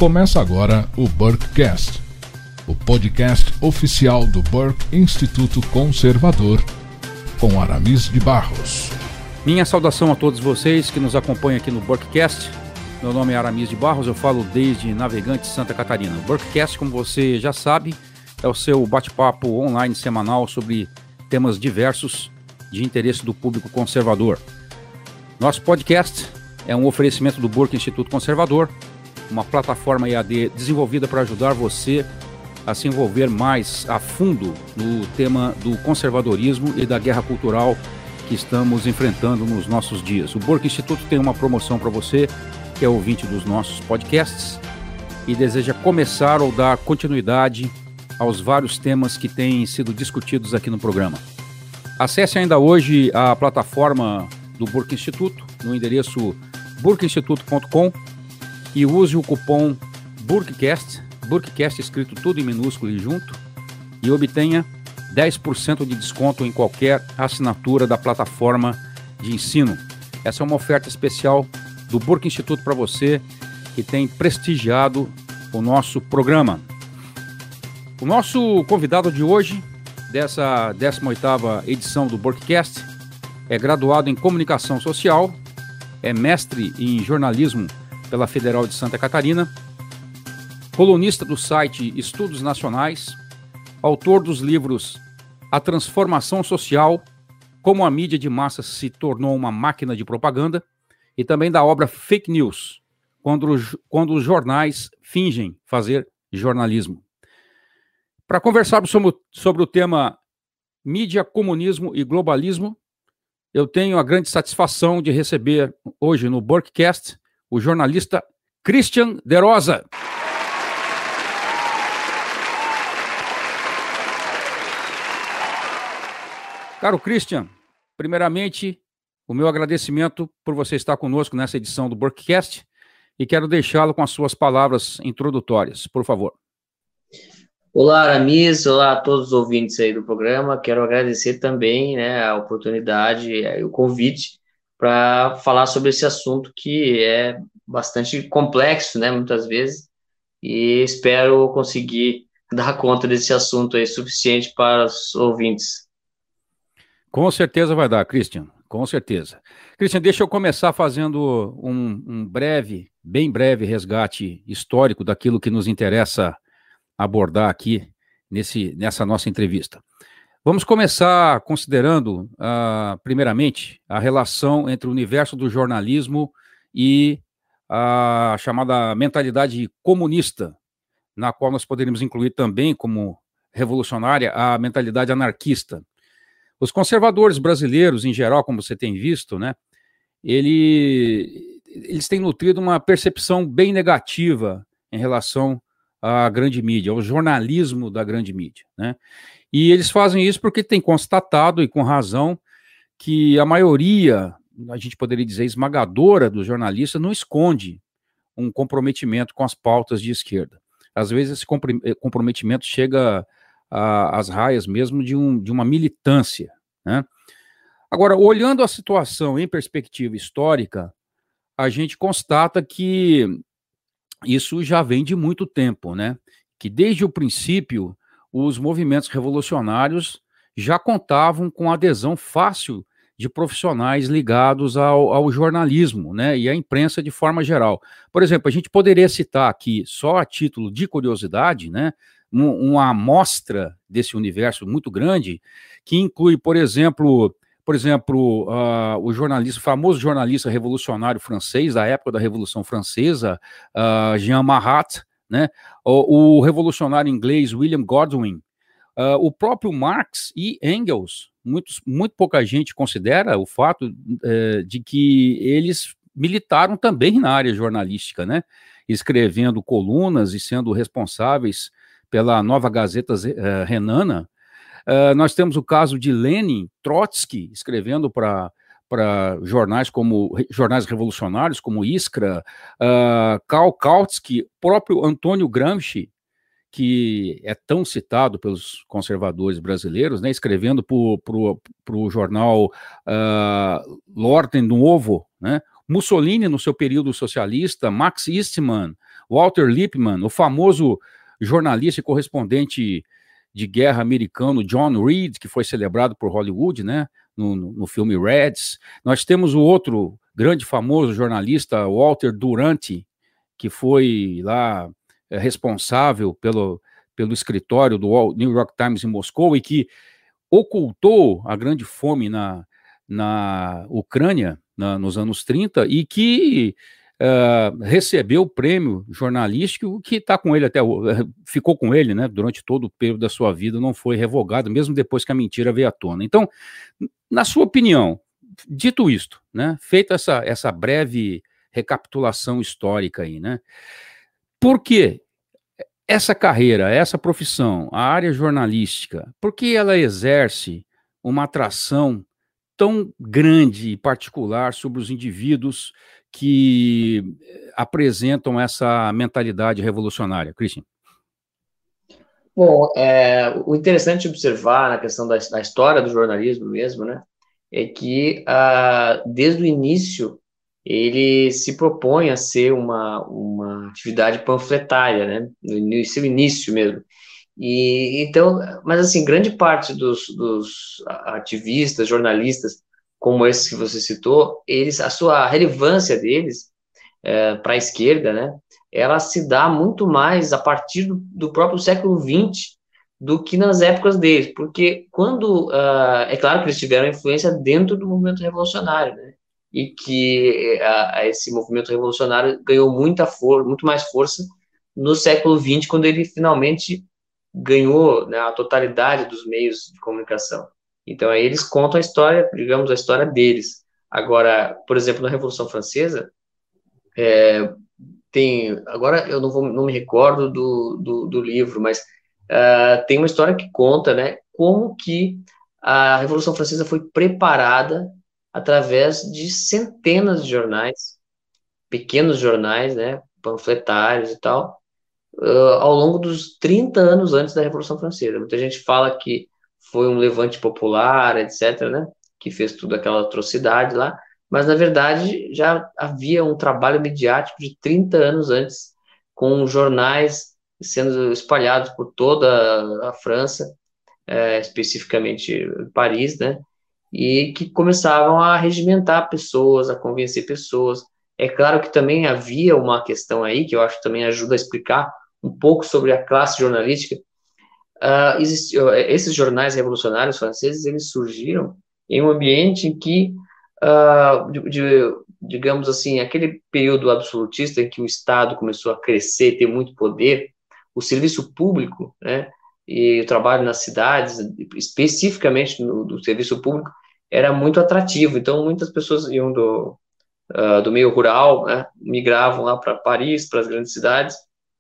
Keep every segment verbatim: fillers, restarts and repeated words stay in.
Começa agora o Burkecast, o podcast oficial do Burke Instituto Conservador, com Aramis de Barros. Minha saudação a todos vocês que nos acompanham aqui no Burkecast. Meu nome é Aramis de Barros, eu falo desde Navegantes, Santa Catarina. O Burkecast, como você já sabe, é o seu bate-papo online semanal sobre temas diversos de interesse do público conservador. Nosso podcast é um oferecimento do Burke Instituto Conservador, uma plataforma E A D desenvolvida para ajudar você a se envolver mais a fundo no tema do conservadorismo e da guerra cultural que estamos enfrentando nos nossos dias. O Burke Instituto tem uma promoção para você que é ouvinte dos nossos podcasts e deseja começar ou dar continuidade aos vários temas que têm sido discutidos aqui no programa. Acesse ainda hoje a plataforma do Burke Instituto no endereço burke instituto ponto com e use o cupom Burkecast, Burkecast escrito tudo em minúsculo e junto, e obtenha dez por cento de desconto em qualquer assinatura da plataforma de ensino. Essa é uma oferta especial do Burke Instituto para você que tem prestigiado o nosso programa. O nosso convidado de hoje, dessa décima oitava edição do Burkecast, é graduado em Comunicação Social, é mestre em Jornalismo pela Federal de Santa Catarina, colunista do site Estudos Nacionais, autor dos livros A Transformação Social, Como a Mídia de Massas se Tornou uma Máquina de Propaganda, e também da obra Fake News, quando, quando os jornais fingem fazer jornalismo. Para conversarmos sobre, sobre o tema mídia, comunismo e globalismo, eu tenho a grande satisfação de receber hoje no Burkecast o jornalista Christian De Rosa. Caro Christian, primeiramente, o meu agradecimento por você estar conosco nessa edição do Burkecast e quero deixá-lo com as suas palavras introdutórias, por favor. Olá, Aramis, olá a todos os ouvintes aí do programa. Quero agradecer também, né, a oportunidade e o convite para falar sobre esse assunto que é bastante complexo, né, muitas vezes, e espero conseguir dar conta desse assunto aí suficiente para os ouvintes. Com certeza vai dar, Christian, com certeza. Christian, deixa eu começar fazendo um, um breve, bem breve resgate histórico daquilo que nos interessa abordar aqui nesse, nessa nossa entrevista. Vamos começar considerando, uh, primeiramente, a relação entre o universo do jornalismo e a chamada mentalidade comunista, na qual nós poderíamos incluir também como revolucionária a mentalidade anarquista. Os conservadores brasileiros, em geral, como você tem visto, né, ele, eles têm nutrido uma percepção bem negativa em relação à grande mídia, ao jornalismo da grande mídia, né? E eles fazem isso porque têm constatado, e com razão, que a maioria, a gente poderia dizer esmagadora dos jornalistas, não esconde um comprometimento com as pautas de esquerda. Às vezes esse comprometimento chega às raias mesmo de, um, de uma militância, né? Agora, olhando a situação em perspectiva histórica, a gente constata que isso já vem de muito tempo, né? Que desde o princípio os movimentos revolucionários já contavam com adesão fácil de profissionais ligados ao, ao jornalismo, né, e à imprensa de forma geral. Por exemplo, a gente poderia citar aqui, só a título de curiosidade, né, um, uma amostra desse universo muito grande, que inclui, por exemplo, por exemplo uh, o jornalista, o famoso jornalista revolucionário francês, da época da Revolução Francesa, uh, Jean Marat, né? O, o revolucionário inglês William Godwin, uh, o próprio Marx e Engels, muitos, muito pouca gente considera o fato uh, de que eles militaram também na área jornalística, né? Escrevendo colunas e sendo responsáveis pela nova Gazeta uh, Renana. Uh, nós temos o caso de Lenin, Trotsky, escrevendo para para jornais como jornais revolucionários como Iskra, uh, Karl Kautsky, próprio Antônio Gramsci, que é tão citado pelos conservadores brasileiros, né, escrevendo para o jornal uh, L'Ordine Nuovo, né, Mussolini no seu período socialista, Max Eastman, Walter Lippmann, o famoso jornalista e correspondente de guerra americano John Reed, que foi celebrado por Hollywood, né, no, no, no filme Reds. Nós temos o outro grande famoso jornalista, Walter Duranty, que foi lá é, responsável pelo, pelo escritório do New York Times em Moscou e que ocultou a grande fome na, na Ucrânia na, nos anos trinta e que uh, recebeu o prêmio jornalístico que está com ele até ficou com ele, né, durante todo o período da sua vida, não foi revogado, mesmo depois que a mentira veio à tona. Então, na sua opinião, dito isto, né, feita essa, essa breve recapitulação histórica aí, né, por que essa carreira, essa profissão, a área jornalística, por que ela exerce uma atração tão grande e particular sobre os indivíduos que apresentam essa mentalidade revolucionária? Christian? Bom, é, o interessante de observar na questão da, da história do jornalismo mesmo, né, é que ah, desde o início ele se propõe a ser uma, uma atividade panfletária, né, no seu início mesmo. E, então, mas assim, grande parte dos, dos ativistas, jornalistas, como esses que você citou, eles, a sua relevância deles é, para a esquerda, né, ela se dá muito mais a partir do, do próprio século vinte do que nas épocas deles, porque quando, uh, é claro que eles tiveram influência dentro do movimento revolucionário, né, e que uh, esse movimento revolucionário ganhou muita for muito mais força no século vinte, quando ele finalmente ganhou, né, a totalidade dos meios de comunicação. Então, aí eles contam a história, digamos, a história deles. Agora, por exemplo, na Revolução Francesa, é, tem, agora eu não, vou, não me recordo do, do, do livro, mas uh, tem uma história que conta, né, como que a Revolução Francesa foi preparada através de centenas de jornais, pequenos jornais, né, panfletários e tal, uh, ao longo dos trinta anos antes da Revolução Francesa. Muita gente fala que foi um levante popular, etc, né, que fez toda aquela atrocidade lá, mas, na verdade, já havia um trabalho midiático de trinta anos antes, com jornais sendo espalhados por toda a França, é, especificamente Paris, né, e que começavam a regimentar pessoas, a convencer pessoas. É claro que também havia uma questão aí, que eu acho que também ajuda a explicar um pouco sobre a classe jornalística. Uh, existiu, esses jornais revolucionários franceses, eles surgiram em um ambiente em que Uh, de, de, digamos assim, aquele período absolutista em que o Estado começou a crescer, ter muito poder, o serviço público, né, e o trabalho nas cidades, especificamente no do serviço público, era muito atrativo. Então, muitas pessoas iam do, uh, do meio rural, né, migravam lá para Paris, para as grandes cidades,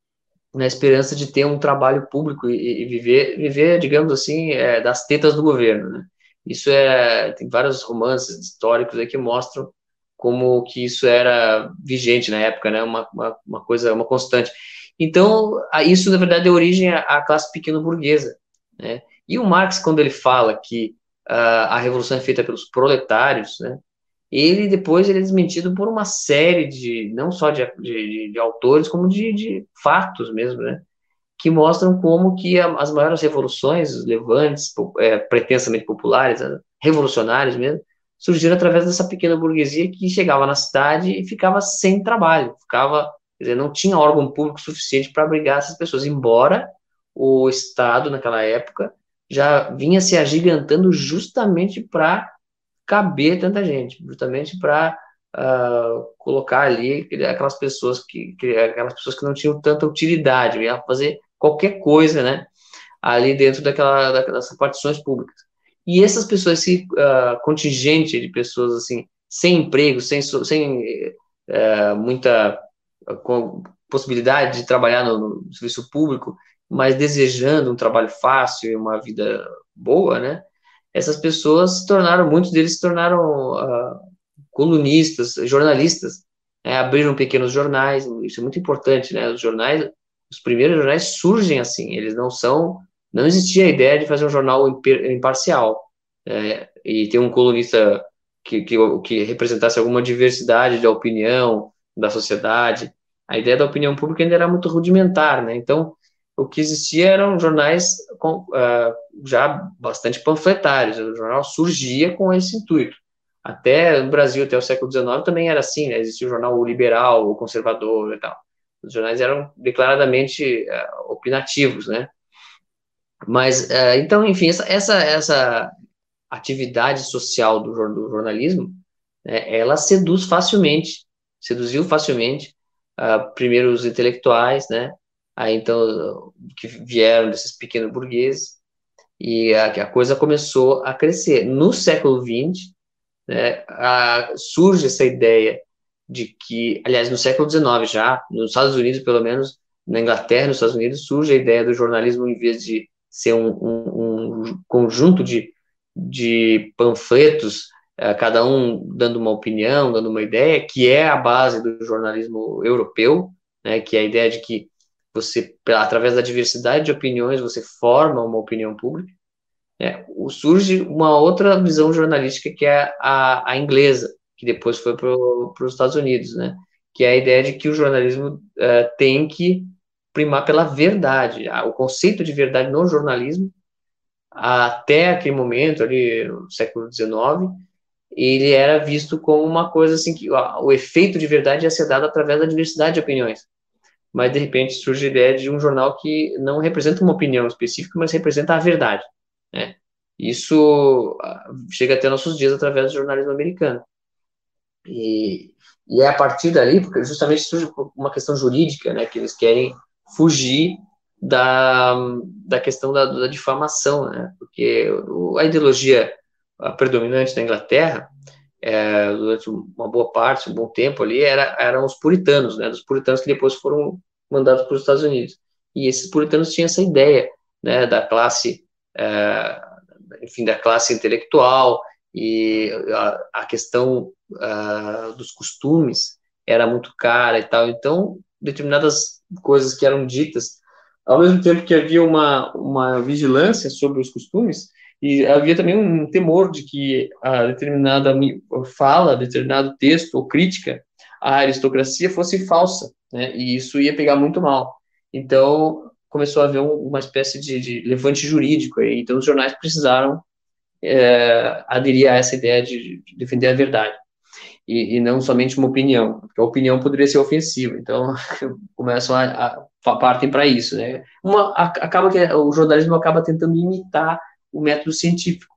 na esperança de ter um trabalho público e, e viver, viver, digamos assim, é, das tetas do governo, né. Isso é, tem vários romances históricos aí que mostram como que isso era vigente na época, né, uma, uma, uma coisa, uma constante. Então, isso, na verdade, deu origem à, à classe pequeno-burguesa, né, e o Marx, quando ele fala que uh, a revolução é feita pelos proletários, né, ele depois ele é desmentido por uma série de, não só de, de, de autores, como de, de fatos mesmo, né, que mostram como que as maiores revoluções, os levantes é, pretensamente populares, revolucionários mesmo, surgiram através dessa pequena burguesia que chegava na cidade e ficava sem trabalho, ficava, quer dizer, não tinha órgão público suficiente para abrigar essas pessoas, embora o Estado, naquela época, já vinha se agigantando justamente para caber tanta gente, justamente para uh, colocar ali aquelas pessoas que, que, aquelas pessoas que não tinham tanta utilidade, ia fazer qualquer coisa, né, ali dentro daquela, das repartições públicas. E essas pessoas, esse uh, contingente de pessoas, assim, sem emprego, sem, sem uh, muita uh, possibilidade de trabalhar no, no serviço público, mas desejando um trabalho fácil e uma vida boa, né, essas pessoas se tornaram, muitos deles se tornaram uh, colunistas, jornalistas, né, abriram pequenos jornais, isso é muito importante, né, os jornais, os primeiros jornais surgem assim, eles não são, não existia a ideia de fazer um jornal imparcial, é, e ter um colunista que, que, que representasse alguma diversidade de opinião da sociedade. A ideia da opinião pública ainda era muito rudimentar, né? Então, o que existia eram jornais com, uh, já bastante panfletários. O jornal surgia com esse intuito. Até no Brasil, até o século dezenove, também era assim, né? Existia o jornal o Liberal, o Conservador e tal. Os jornais eram declaradamente uh, opinativos, né? Mas, uh, então, enfim, essa, essa, essa atividade social do, do jornalismo, né, ela seduz facilmente, seduziu facilmente, uh, primeiro os intelectuais, né? Aí, então, que vieram desses pequenos burgueses, e a, a coisa começou a crescer. No século vinte, né, a, surge essa ideia de que, aliás, no século dezenove já, nos Estados Unidos, pelo menos, na Inglaterra, nos Estados Unidos, surge a ideia do jornalismo, em vez de ser um, um, um conjunto de, de panfletos, uh, cada um dando uma opinião, dando uma ideia, que é a base do jornalismo europeu, né, que é a ideia de que você, através da diversidade de opiniões, você forma uma opinião pública. É, surge uma outra visão jornalística, que é a, a inglesa, que depois foi para os Estados Unidos, né? Que é a ideia de que o jornalismo uh, tem que primar pela verdade. O conceito de verdade no jornalismo, até aquele momento, ali no século dezenove, ele era visto como uma coisa assim, que ó, o efeito de verdade ia ser dado através da diversidade de opiniões. Mas, de repente, surge a ideia de um jornal que não representa uma opinião específica, mas representa a verdade, né? Isso chega até nossos dias através do jornalismo americano. E, e é a partir dali, porque justamente surge uma questão jurídica, né, que eles querem fugir da, da questão da, da difamação, né, porque a ideologia predominante na Inglaterra, é, durante uma boa parte, um bom tempo ali, era, eram os puritanos, né, os puritanos que depois foram mandados para os Estados Unidos. E esses puritanos tinham essa ideia, né, da classe, é, enfim, da classe intelectual, e a, a questão uh, dos costumes era muito cara e tal. Então, determinadas coisas que eram ditas, ao mesmo tempo que havia uma, uma vigilância sobre os costumes, e havia também um temor de que a determinada fala, determinado texto ou crítica à aristocracia fosse falsa, né? E isso ia pegar muito mal. Então, começou a haver um, uma espécie de, de levante jurídico aí. Então, os jornais precisaram é, aderir a essa ideia de, de defender a verdade. E, e não somente uma opinião, porque a opinião poderia ser ofensiva. Então, começam a, a, a partem para isso, né? Uma, a, acaba que o jornalismo acaba tentando imitar o método científico,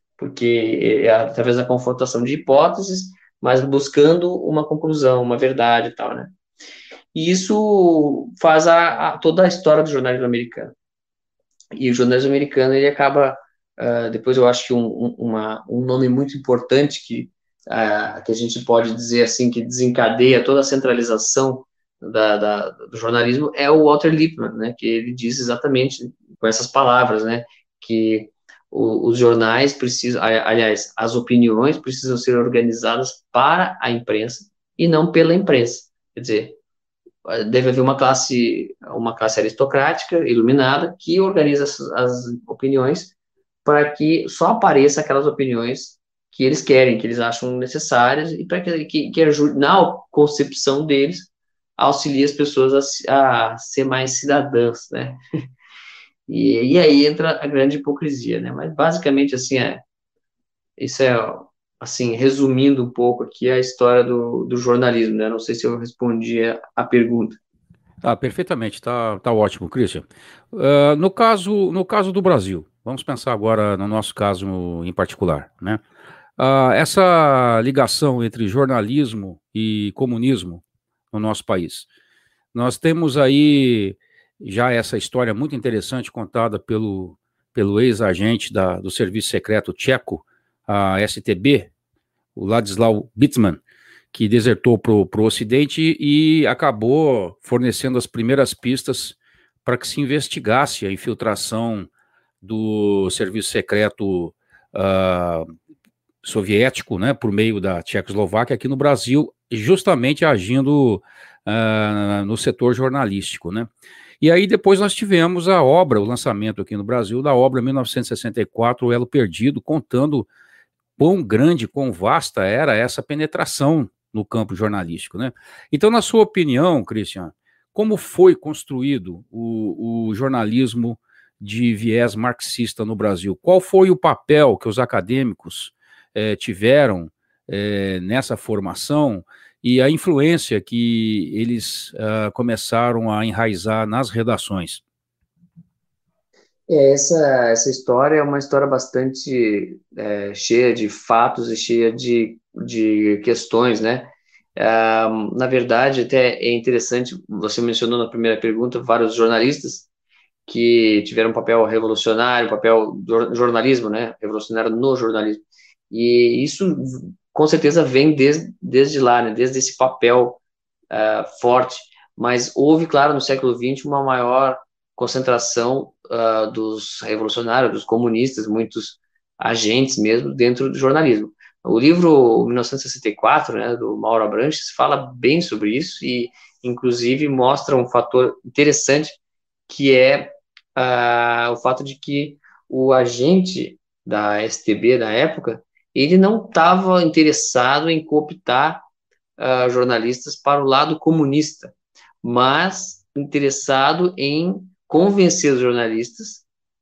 porque é através da confrontação de hipóteses, mas buscando uma conclusão, uma verdade e tal, né? E isso faz a, a, toda a história do jornalismo americano. E o jornalismo americano, ele acaba, uh, depois eu acho que um, um, uma, um nome muito importante que, uh, que a gente pode dizer assim, que desencadeia toda a centralização da, da, do jornalismo, é o Walter Lippmann, né, que ele diz exatamente com essas palavras, né, que o, os jornais precisam, aliás, as opiniões precisam ser organizadas para a imprensa e não pela imprensa. Quer dizer, deve haver uma classe, uma classe aristocrática, iluminada, que organiza as, as opiniões para que só apareça aquelas opiniões que eles querem, que eles acham necessárias, e para que, que, que ajude, na concepção deles, auxilie as pessoas a, a ser mais cidadãs, né? E, e aí entra a grande hipocrisia, né? Mas basicamente, assim, é, isso é, assim, resumindo um pouco aqui a história do, do jornalismo, né? Não sei se eu respondi a, a pergunta. Ah, perfeitamente, tá, tá ótimo, Christian. Uh, no caso, no caso do Brasil, vamos pensar agora no nosso caso em particular, né? Uh, essa ligação entre jornalismo e comunismo no nosso país. Nós temos aí já essa história muito interessante contada pelo, pelo ex-agente da, do Serviço Secreto Tcheco, a S T B, o Ladislau Bitzman, que desertou para o Ocidente e acabou fornecendo as primeiras pistas para que se investigasse a infiltração do serviço secreto uh, soviético, né, por meio da Tchecoslováquia aqui no Brasil, justamente agindo uh, no setor jornalístico, né. E aí depois nós tivemos a obra, o lançamento aqui no Brasil da obra mil novecentos e sessenta e quatro, O Elo Perdido, contando quão grande, quão vasta era essa penetração no campo jornalístico, né? Então, na sua opinião, Christian, como foi construído o, o jornalismo de viés marxista no Brasil? Qual foi o papel que os acadêmicos eh, tiveram eh, nessa formação e a influência que eles uh, começaram a enraizar nas redações? É, essa, essa história é uma história bastante é, cheia de fatos e cheia de, de questões, né? Ah, na verdade, até é interessante, você mencionou na primeira pergunta vários jornalistas que tiveram um papel revolucionário, papel do jornalismo, né? Revolucionário no jornalismo. E isso, com certeza, vem desde, desde lá, né? Desde esse papel uh, forte. Mas houve, claro, no século vinte, uma maior concentração uh, dos revolucionários, dos comunistas, muitos agentes mesmo dentro do jornalismo. O livro mil novecentos e sessenta e quatro, né, do Mauro Abranches, fala bem sobre isso e, inclusive, mostra um fator interessante que é uh, o fato de que o agente da S T B da época, ele não estava interessado em cooptar uh, jornalistas para o lado comunista, mas interessado em convencer os jornalistas,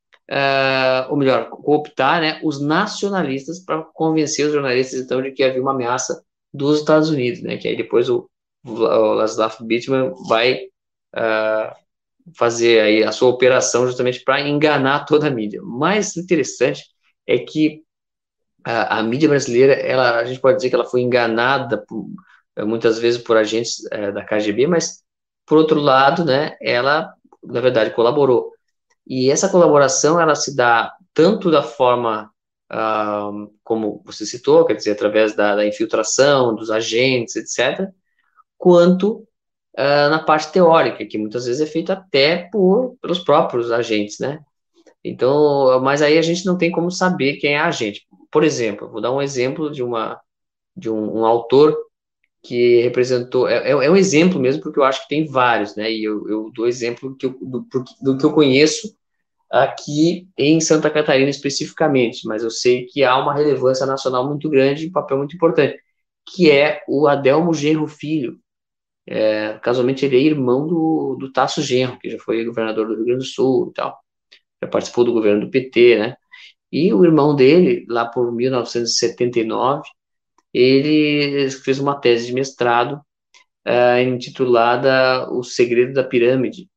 uh, ou melhor, cooptar, né, os nacionalistas para convencer os jornalistas, então, de que havia uma ameaça dos Estados Unidos, né, que aí depois o, o Laszlo Bittman vai uh, fazer aí a sua operação justamente para enganar toda a mídia. Mais interessante é que a, a mídia brasileira, ela, a gente pode dizer que ela foi enganada por, muitas vezes por agentes é, da K G B, mas, por outro lado, né, ela, na verdade, colaborou. E essa colaboração, ela se dá tanto da forma, ah, como você citou, quer dizer, através da, da infiltração, dos agentes, etcétera, quanto ah, na parte teórica, que muitas vezes é feita até por, pelos próprios agentes, né? Então, mas aí a gente não tem como saber quem é agente. Por exemplo, vou dar um exemplo de, uma, de um, um autor que representou, é, é um exemplo mesmo, porque eu acho que tem vários, né, e eu, eu dou exemplo que eu, do, do que eu conheço aqui em Santa Catarina especificamente, mas eu sei que há uma relevância nacional muito grande, um papel muito importante, que é o Adelmo Genro Filho. É, casualmente ele é irmão do, do Tasso Genro, que já foi governador do Rio Grande do Sul e tal, já participou do governo do P T, né, e o irmão dele, lá por mil novecentos e setenta e nove, ele fez uma tese de mestrado uh, intitulada O Segredo da Pirâmide.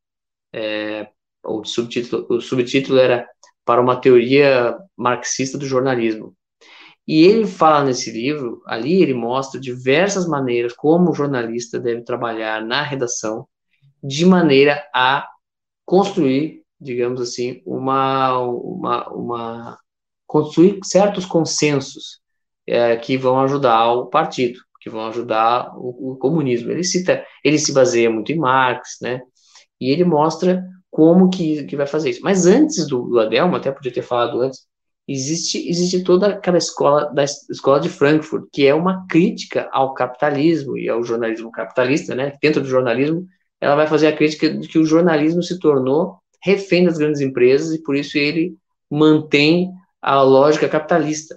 É, o, subtítulo, o subtítulo era Para uma Teoria Marxista do Jornalismo. E ele fala nesse livro, ali ele mostra diversas maneiras como o jornalista deve trabalhar na redação, de maneira a construir, digamos assim, uma, uma, uma construir certos consensos é, que vão ajudar o partido, que vão ajudar o, o comunismo. Ele cita, ele se baseia muito em Marx, né? E ele mostra como que, que vai fazer isso. Mas antes do, do Adelmo, até podia ter falado antes, existe, existe toda aquela escola da escola de Frankfurt, que é uma crítica ao capitalismo e ao jornalismo capitalista, né? Dentro do jornalismo, ela vai fazer a crítica de que o jornalismo se tornou refém das grandes empresas e por isso ele mantém a lógica capitalista.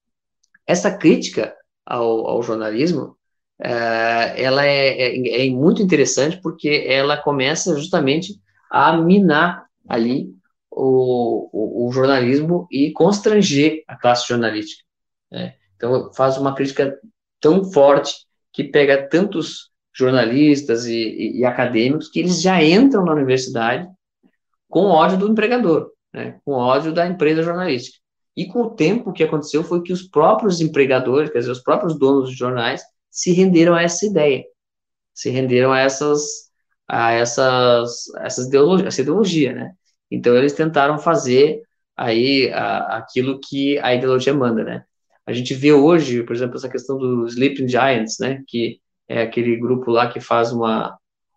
Essa crítica ao, ao jornalismo, é, ela é, é, é muito interessante porque ela começa justamente a minar ali o, o, o jornalismo e constranger a classe jornalística, né? Então, faz uma crítica tão forte que pega tantos jornalistas e, e, e acadêmicos que eles já entram na universidade com ódio do empregador, né? Com ódio da empresa jornalística. E com o tempo, o que aconteceu foi que os próprios empregadores, quer dizer, os próprios donos dos jornais, se renderam a essa ideia, se renderam a essas, a essas, essas ideologias, essa ideologia, né? Então, eles tentaram fazer aí a, aquilo que a ideologia manda, né? A gente vê hoje, por exemplo, essa questão dos Sleeping Giants, né? Que é aquele grupo lá que faz uma,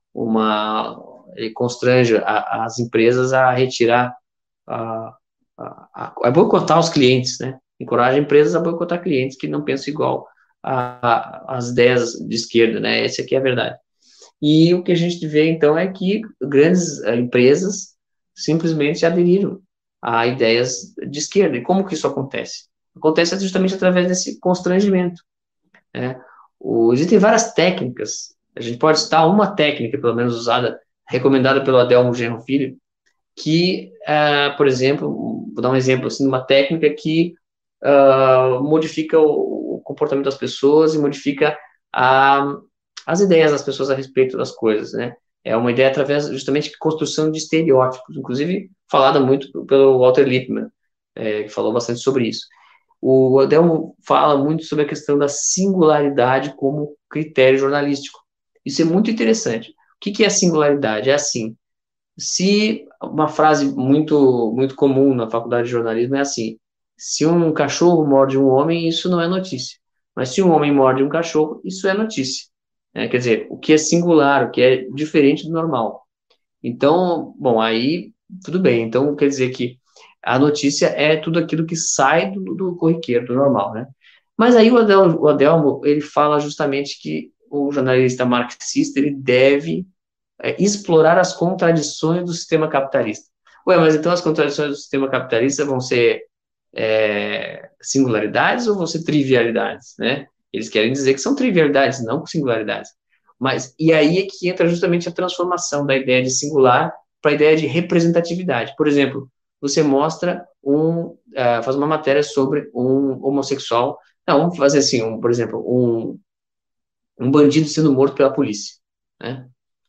uma ele constrange a, as empresas a retirar a a, a, a boicotar os clientes, né? Encoraja empresas a boicotar clientes que não pensam igual às ideias de esquerda, né? Essa aqui é a verdade. E o que a gente vê, então, é que grandes uh, empresas simplesmente aderiram a ideias de esquerda. E como que isso acontece? Acontece justamente através desse constrangimento, né? O, existem várias técnicas, a gente pode citar uma técnica, pelo menos usada, recomendada pelo Adelmo Genro Filho, que, uh, por exemplo, vou dar um exemplo, assim, uma técnica que uh, modifica o, o comportamento das pessoas e modifica a, as ideias das pessoas a respeito das coisas, né? É uma ideia através, justamente, de construção de estereótipos, inclusive falada muito pelo Walter Lippmann, é, que falou bastante sobre isso. O Adelmo fala muito sobre a questão da singularidade como critério jornalístico. Isso é muito interessante. O que, que é singularidade? É assim, se uma frase muito, muito comum na faculdade de jornalismo é assim, se um cachorro morde um homem, isso não é notícia. Mas se um homem morde um cachorro, isso é notícia. É, quer dizer, o que é singular, o que é diferente do normal. Então, bom, aí tudo bem. Então, quer dizer que a notícia é tudo aquilo que sai do, do corriqueiro, do normal, né? Mas aí o Adelmo, o Adelmo, ele fala justamente que o jornalista marxista, ele deve é, explorar as contradições do sistema capitalista. Ué, mas então as contradições do sistema capitalista vão ser é, singularidades ou vão ser trivialidades, né? Eles querem dizer que são trivialidades, não singularidades. Mas, e aí é que entra justamente a transformação da ideia de singular para a ideia de representatividade. Por exemplo, você mostra um, uh, faz uma matéria sobre um homossexual, não, vamos fazer assim, um, por exemplo, um, um bandido sendo morto pela polícia, né?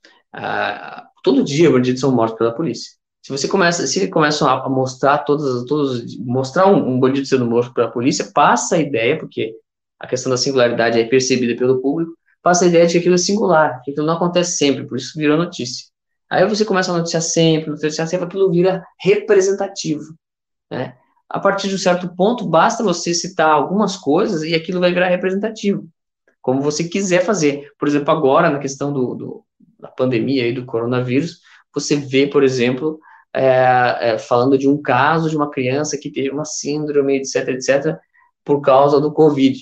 Uh, todo dia bandidos são mortos pela polícia. Se você começa, se começam a mostrar todas, todos, mostrar um, um bandido sendo morto pela polícia, passa a ideia, porque a questão da singularidade é percebida pelo público, passa a ideia de que aquilo é singular, que aquilo não acontece sempre, por isso virou notícia. Aí você começa a noticiar sempre, noticiar sempre, aquilo vira representativo, né? A partir de um certo ponto, basta você citar algumas coisas e aquilo vai virar representativo, como você quiser fazer. Por exemplo, agora, na questão do, do, da pandemia aí, do coronavírus, você vê, por exemplo, é, é, falando de um caso de uma criança que teve uma síndrome, etc, etc, por causa do Covid.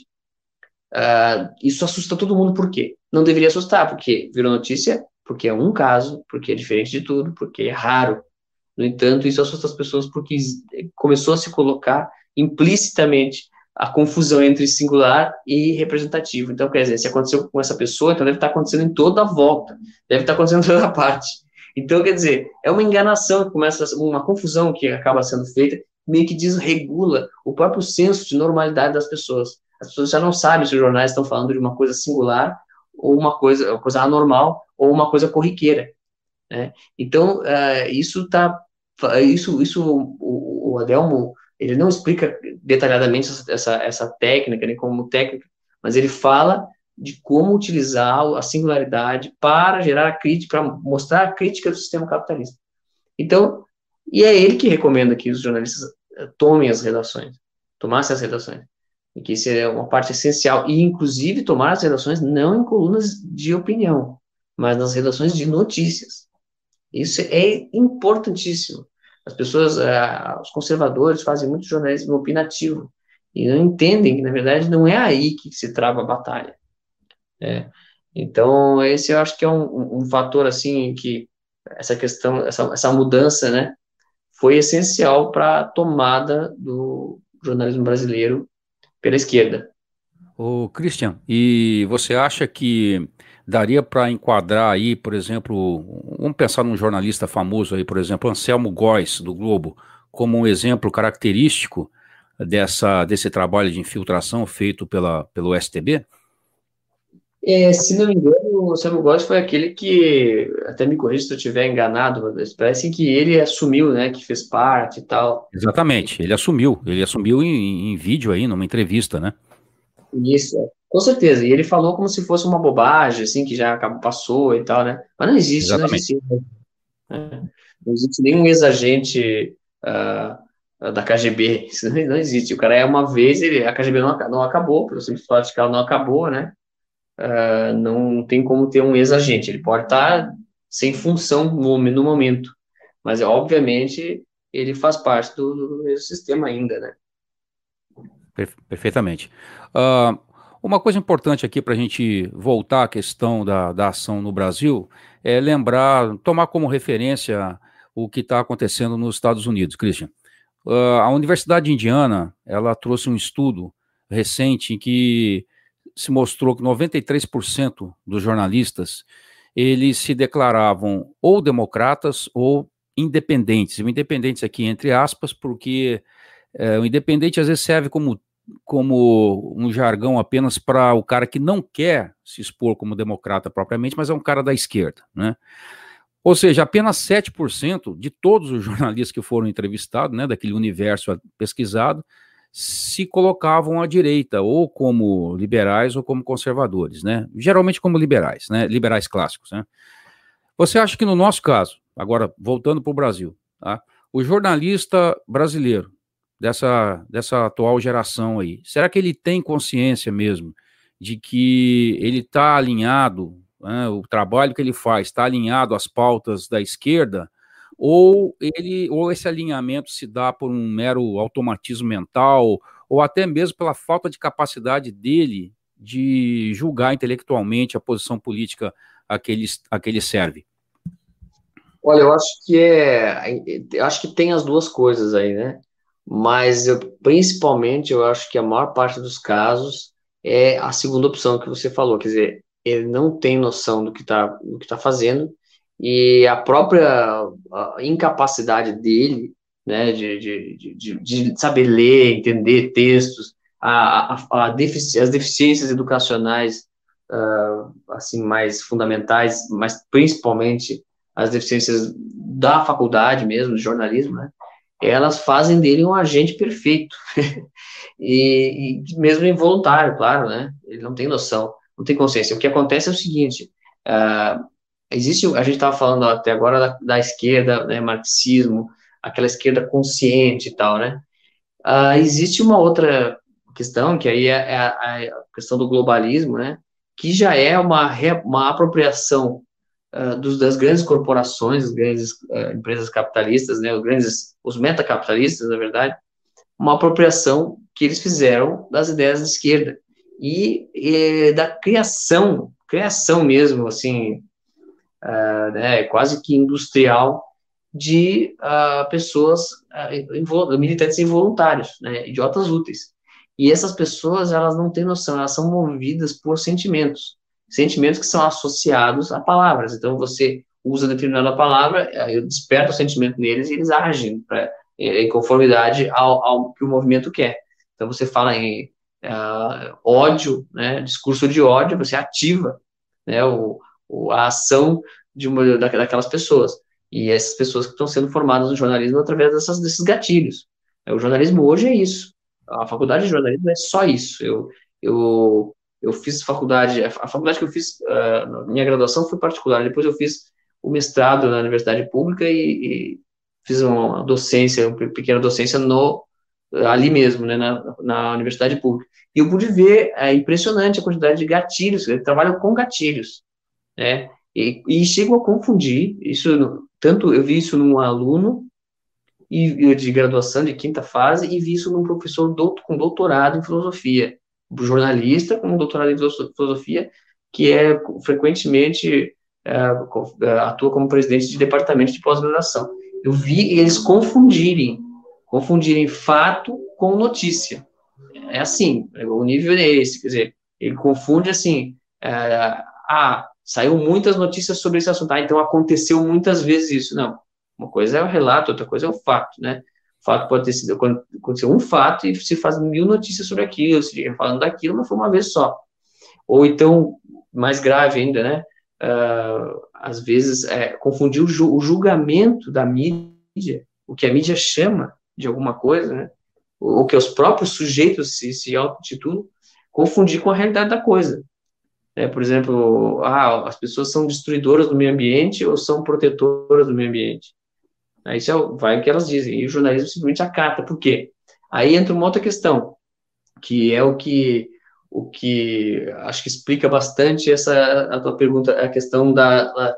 Uh, isso assusta todo mundo, por quê? Não deveria assustar, porque virou notícia, porque é um caso, porque é diferente de tudo, porque é raro. No entanto, isso assusta as pessoas porque começou a se colocar implicitamente a confusão entre singular e representativo. Então, quer dizer, se aconteceu com essa pessoa, então deve estar acontecendo em toda a volta, deve estar acontecendo em toda a parte. Então, quer dizer, é uma enganação que começa, uma confusão que acaba sendo feita, meio que desregula o próprio senso de normalidade das pessoas. As pessoas já não sabem se os jornais estão falando de uma coisa singular ou uma coisa, uma coisa anormal ou uma coisa corriqueira, né? Então, uh, isso tá, isso, isso o, o Adelmo, ele não explica detalhadamente essa, essa técnica, nem como técnica, mas ele fala de como utilizar a singularidade para gerar a crítica, para mostrar a crítica do sistema capitalista. Então, e é ele que recomenda que os jornalistas tomem as redações, tomassem as redações, e que isso é uma parte essencial, e inclusive tomar as redações não em colunas de opinião, mas nas redações de notícias. Isso é importantíssimo. As pessoas, ah, os conservadores fazem muito jornalismo opinativo, e não entendem que, na verdade, não é aí que se trava a batalha. É. Então, esse eu acho que é um, um fator, assim, que essa questão, essa, essa mudança, né, foi essencial para a tomada do jornalismo brasileiro pela esquerda. Ô, Christian, e você acha que daria para enquadrar aí, por exemplo, vamos pensar num jornalista famoso aí, por exemplo, Anselmo Góes, do Globo, como um exemplo característico dessa, desse trabalho de infiltração feito pela, pelo S T B? É, se não me engano, o Anselmo Góes foi aquele que, até me corrija se eu estiver enganado, parece que ele assumiu, né, que fez parte e tal. Exatamente, ele assumiu, ele assumiu em, em vídeo aí, numa entrevista, né? Isso, é. Com certeza. E ele falou como se fosse uma bobagem, assim, que já acabou, passou e tal, né? Mas não existe, não Exatamente. existe. Né? Não existe nenhum ex-agente uh, da K G B. Isso não, não existe. O cara é uma vez, ele, a K G B não, não acabou, pelo simples fato de que ela não acabou, né? Uh, não tem como ter um ex-agente. Ele pode estar sem função no, no momento. Mas, obviamente, ele faz parte do, do mesmo sistema ainda, né? Perfeitamente. Uh, uma coisa importante aqui para a gente voltar à questão da, da ação no Brasil é lembrar, tomar como referência o que está acontecendo nos Estados Unidos, Christian. Uh, a Universidade de Indiana, ela trouxe um estudo recente em que se mostrou que noventa e três por cento dos jornalistas, eles se declaravam ou democratas ou independentes. E o independentes aqui, entre aspas, porque é, o independente às vezes serve como, como um jargão apenas para o cara que não quer se expor como democrata propriamente, mas é um cara da esquerda, né? Ou seja, apenas sete por cento de todos os jornalistas que foram entrevistados, né, daquele universo pesquisado, se colocavam à direita, ou como liberais ou como conservadores, né? Geralmente como liberais, né? Liberais clássicos, né? Você acha que no nosso caso, agora voltando para o Brasil, tá? O jornalista brasileiro, dessa, dessa atual geração aí, será que ele tem consciência mesmo de que ele está alinhado, né, o trabalho que ele faz está alinhado às pautas da esquerda, ou, ele, ou esse alinhamento se dá por um mero automatismo mental, ou até mesmo pela falta de capacidade dele de julgar intelectualmente a posição política a que ele, a que ele serve? Olha, eu acho que é, eu acho que tem as duas coisas aí, né? Mas eu, principalmente eu acho que a maior parte dos casos é a segunda opção que você falou, quer dizer, ele não tem noção do que está do que tá fazendo, e a própria a incapacidade dele, né, de, de, de, de saber ler, entender textos, a, a, a defici as deficiências educacionais, uh, assim, mais fundamentais, mas principalmente as deficiências da faculdade mesmo, de jornalismo, né, elas fazem dele um agente perfeito, e, e mesmo involuntário, claro, né, ele não tem noção, não tem consciência. O que acontece é o seguinte, uh, existe, a gente estava falando até agora da, da esquerda, né, marxismo, aquela esquerda consciente e tal, né, uh, existe uma outra questão, que aí é, é a, a questão do globalismo, né, que já é uma, uma apropriação uh, dos, das grandes corporações, das grandes uh, empresas capitalistas, né, os grandes, os metacapitalistas, na verdade, uma apropriação que eles fizeram das ideias da esquerda, e, e da criação, criação mesmo, assim, uh, né, quase que industrial, de uh, pessoas, uh, invol militantes involuntários, né, idiotas úteis. E essas pessoas, elas não têm noção, elas são movidas por sentimentos, sentimentos que são associados a palavras. Então, você usa determinada palavra, eu desperto o sentimento neles e eles agem pra, em conformidade ao, ao que o movimento quer. Então, você fala em uh, ódio, né, discurso de ódio, você ativa, né, o, o, a ação de uma, daquelas pessoas. E essas pessoas que estão sendo formadas no jornalismo através dessas, desses gatilhos. O jornalismo hoje é isso. A faculdade de jornalismo é só isso. Eu, eu, eu fiz faculdade, a faculdade que eu fiz, uh, minha graduação foi particular, depois eu fiz o mestrado na universidade pública e, e fiz uma docência, uma pequena docência no, ali mesmo, né, na, na universidade pública. E eu pude ver, é impressionante a quantidade de gatilhos, eles trabalham com gatilhos, né, e, e chegam a confundir, isso, tanto eu vi isso num aluno e, de graduação de quinta fase, e vi isso num professor doutor, com doutorado em filosofia, um jornalista com doutorado em filosofia, que é frequentemente é, atua como presidente de departamento de pós-graduação. Eu vi eles confundirem, confundirem fato com notícia. É assim, o nível é esse, quer dizer, ele confunde assim, é, ah, saiu muitas notícias sobre esse assunto, ah, então aconteceu muitas vezes isso. Não, uma coisa é o relato, outra coisa é o fato, né? O fato pode ter sido, aconteceu um fato e se faz mil notícias sobre aquilo, se fica falando daquilo, mas foi uma vez só. Ou então, mais grave ainda, né? Uh, às vezes, é, confundir o, ju o julgamento da mídia, o que a mídia chama de alguma coisa, né? O que os próprios sujeitos se, se auto-titulam, confundir com a realidade da coisa. É, por exemplo, ah, as pessoas são destruidoras do meio ambiente ou são protetoras do meio ambiente? Aí isso é, vai o que elas dizem, e o jornalismo simplesmente acata. Por quê? Aí entra uma outra questão, que é o que, o que acho que explica bastante essa, a tua pergunta, a questão da, da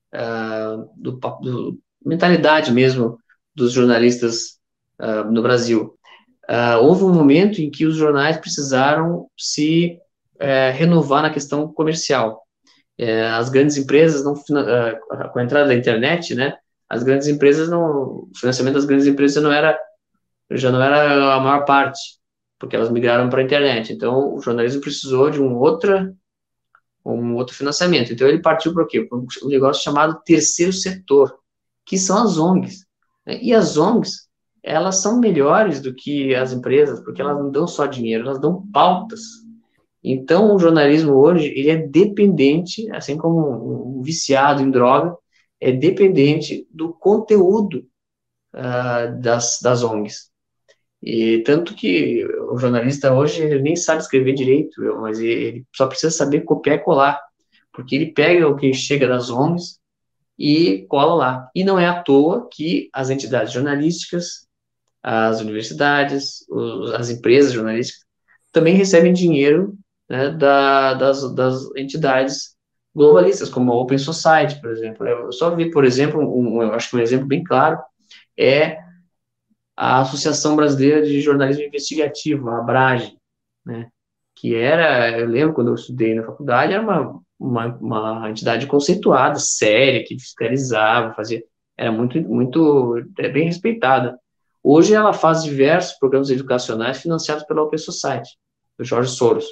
uh, do, do, mentalidade mesmo dos jornalistas uh, no Brasil. Uh, houve um momento em que os jornais precisaram se uh, renovar na questão comercial. Uh, as grandes empresas, não, uh, com a entrada da internet, né, as grandes empresas, não, o financiamento das grandes empresas não era, já não era a maior parte, porque elas migraram para a internet. Então, o jornalismo precisou de um, outra, um outro financiamento. Então, ele partiu para o quê? Para um negócio chamado terceiro setor, que são as O N Gs. Né? E as O N Gs, elas são melhores do que as empresas, porque elas não dão só dinheiro, elas dão pautas. Então, o jornalismo hoje, ele é dependente, assim como um viciado em droga, é dependente do conteúdo uh, das, das O N Gs. E tanto que o jornalista hoje, ele nem sabe escrever direito, mas ele só precisa saber copiar e colar, porque ele pega o que chega das O N Gs e cola lá. E não é à toa que as entidades jornalísticas, as universidades, os, as empresas jornalísticas, também recebem dinheiro, né, da, das, das entidades globalistas, como a Open Society, por exemplo. Eu só vi, por exemplo, um, eu acho que um exemplo bem claro é a Associação Brasileira de Jornalismo Investigativo, a ABRAGE, né, que era, eu lembro quando eu estudei na faculdade, era uma, uma, uma entidade conceituada, séria, que fiscalizava, fazia, era muito, muito é, bem respeitada. Hoje ela faz diversos programas educacionais financiados pela Open Society, do Jorge Soros.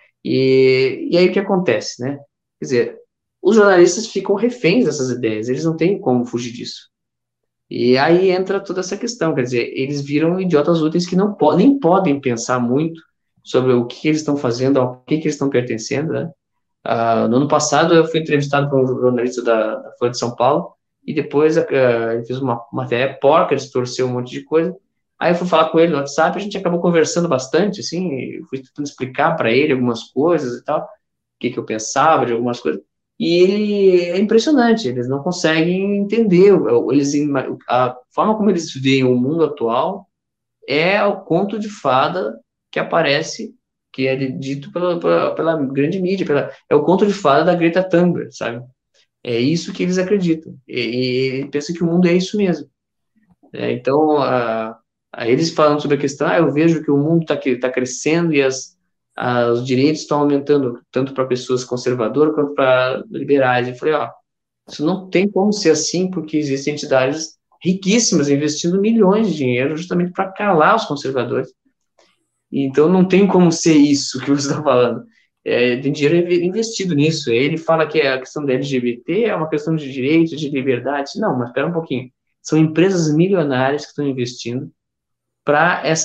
E, e aí o que acontece, né? Quer dizer, os jornalistas ficam reféns dessas ideias, eles não têm como fugir disso. E aí entra toda essa questão, quer dizer, eles viram idiotas úteis que não po nem podem pensar muito sobre o que eles estão fazendo, ao que, que eles estão pertencendo, né? Uh, no ano passado eu fui entrevistado por um jornalista da, da Folha de São Paulo, e depois uh, ele fez uma matéria porca, distorceu um monte de coisa. Aí eu fui falar com ele no WhatsApp, a gente acabou conversando bastante, assim, eu fui tentando explicar para ele algumas coisas e tal, o que, que eu pensava de algumas coisas, e ele é impressionante, eles não conseguem entender, eles, a forma como eles veem o mundo atual é o conto de fada que aparece, que é dito pela, pela, pela grande mídia, pela, é o conto de fada da Greta Thunberg, sabe? É isso que eles acreditam, e, e, e pensam que o mundo é isso mesmo. É, então, a Aí eles falam sobre a questão, ah, eu vejo que o mundo está tá crescendo e as, a, os direitos estão aumentando, tanto para pessoas conservadoras quanto para liberais. Eu falei, ó, isso não tem como ser assim, porque existem entidades riquíssimas investindo milhões de dinheiro justamente para calar os conservadores. Então não tem como ser isso que você está falando. É, tem dinheiro investido nisso. Ele fala que a questão da L G B T é uma questão de direitos, de liberdade. Não, mas espera um pouquinho. São empresas milionárias que estão investindo para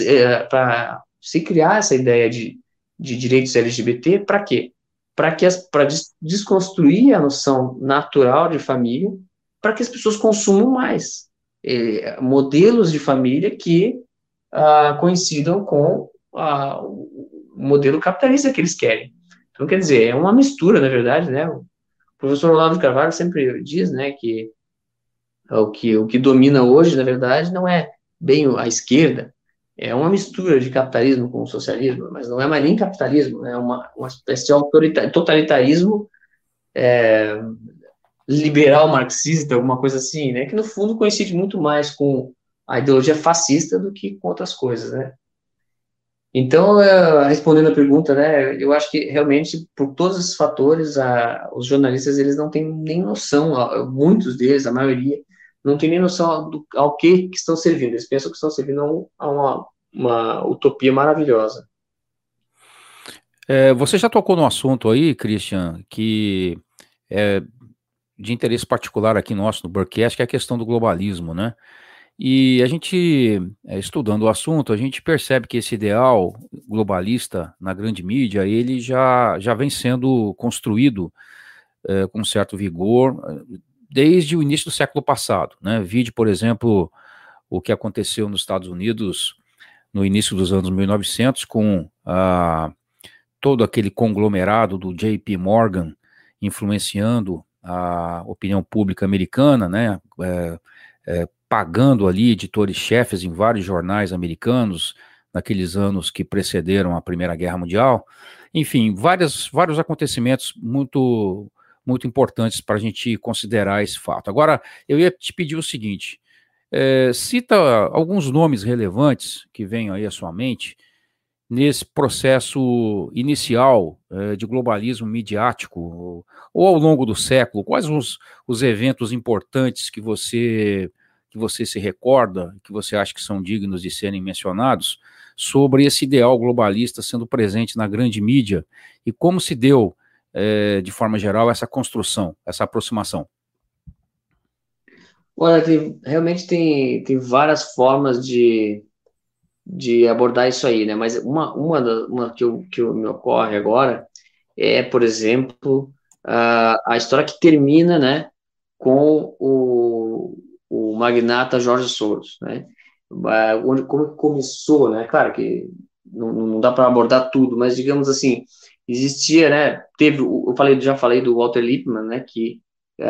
se criar essa ideia de, de direitos L G B T, para quê? Para des, desconstruir a noção natural de família, para que as pessoas consumam mais eh, modelos de família que ah, coincidam com ah, o modelo capitalista que eles querem. Então, quer dizer, é uma mistura, na verdade, né? O professor Olavo de Carvalho sempre diz, né, que o que, o que domina hoje, na verdade, não é bem a esquerda, é uma mistura de capitalismo com socialismo, mas não é mais nem capitalismo, é uma, uma espécie de totalitarismo é, liberal marxista, alguma coisa assim, né, que no fundo coincide muito mais com a ideologia fascista do que com outras coisas, né. Então, é, respondendo a pergunta, né, eu acho que realmente, por todos esses fatores, a, os jornalistas, eles não têm nem noção, muitos deles, a maioria, não tem nem noção do, ao que, que estão servindo. Eles pensam que estão servindo a uma, uma utopia maravilhosa. É, você já tocou no assunto aí, Christian, que é de interesse particular aqui nosso no Burkcast, que é a questão do globalismo, né? E a gente, é, estudando o assunto, a gente percebe que esse ideal globalista na grande mídia, ele já, já vem sendo construído é, com certo vigor desde o início do século passado, né? Vide, por exemplo, o que aconteceu nos Estados Unidos no início dos anos mil e novecentos com ah, todo aquele conglomerado do J P Morgan influenciando a opinião pública americana, né? É, é, pagando ali editores-chefes em vários jornais americanos naqueles anos que precederam a Primeira Guerra Mundial. Enfim, várias, vários acontecimentos muito muito importantes para a gente considerar esse fato. Agora, eu ia te pedir o seguinte, é, cita alguns nomes relevantes que venham aí à sua mente nesse processo inicial é, de globalismo midiático, ou, ou ao longo do século, quais os, os eventos importantes que você, que você se recorda, que você acha que são dignos de serem mencionados, sobre esse ideal globalista sendo presente na grande mídia e como se deu, é, de forma geral, essa construção, essa aproximação? Olha, tem, realmente tem, tem várias formas de, de abordar isso aí, né? Mas uma, uma, da, uma que, eu, que eu, me ocorre agora é, por exemplo, a, a história que termina, né, com o, o magnata Jorge Soros, né? Onde, como começou, né? Claro que não, não dá para abordar tudo, mas digamos assim, existia, né? Teve, eu falei, já falei do Walter Lippmann, né? Que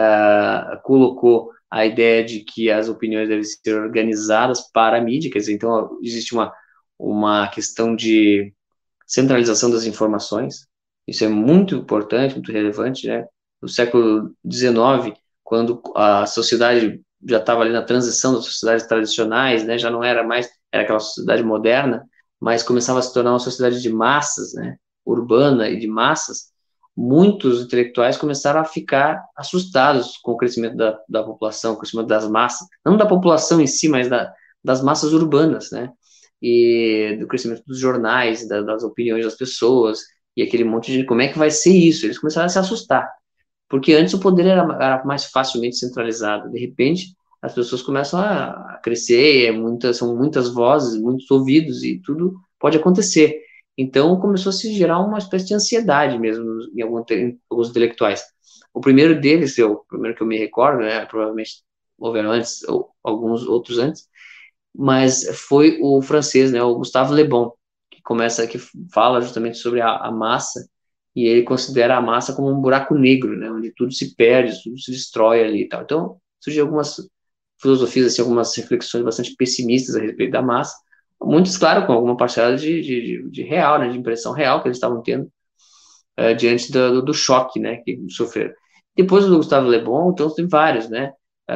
uh, colocou a ideia de que as opiniões devem ser organizadas para a mídia, quer dizer, então existe uma, uma questão de centralização das informações, isso é muito importante, muito relevante, né? No século dezenove, quando a sociedade já estava ali na transição das sociedades tradicionais, né? Já não era mais, era aquela sociedade moderna, mas começava a se tornar uma sociedade de massas, né? Urbana e de massas. Muitos intelectuais começaram a ficar assustados com o crescimento da, da população, o crescimento das massas, não da população em si, mas da, das massas urbanas, né? E do crescimento dos jornais, da, das opiniões das pessoas, e aquele monte de como é que vai ser isso? Eles começaram a se assustar, porque antes o poder era, era mais facilmente centralizado, de repente as pessoas começam a, a crescer, é muitas, são muitas vozes, muitos ouvidos, e tudo pode acontecer. Então começou a se gerar uma espécie de ansiedade mesmo em, algum, em alguns intelectuais. O primeiro deles, eu, o primeiro que eu me recordo, né, provavelmente houveram antes, ou alguns outros antes, mas foi o francês, né, o Gustave Le Bon, que começa, que fala justamente sobre a, a massa, e ele considera a massa como um buraco negro, né, onde tudo se perde, tudo se destrói ali e tal. Então, surgiu algumas filosofias, assim, algumas reflexões bastante pessimistas a respeito da massa, muitos, claro, com alguma parcela de, de, de real, né, de impressão real que eles estavam tendo uh, diante do, do choque, né, que sofreram. Depois do Gustave Le Bon, então, tem vários, né,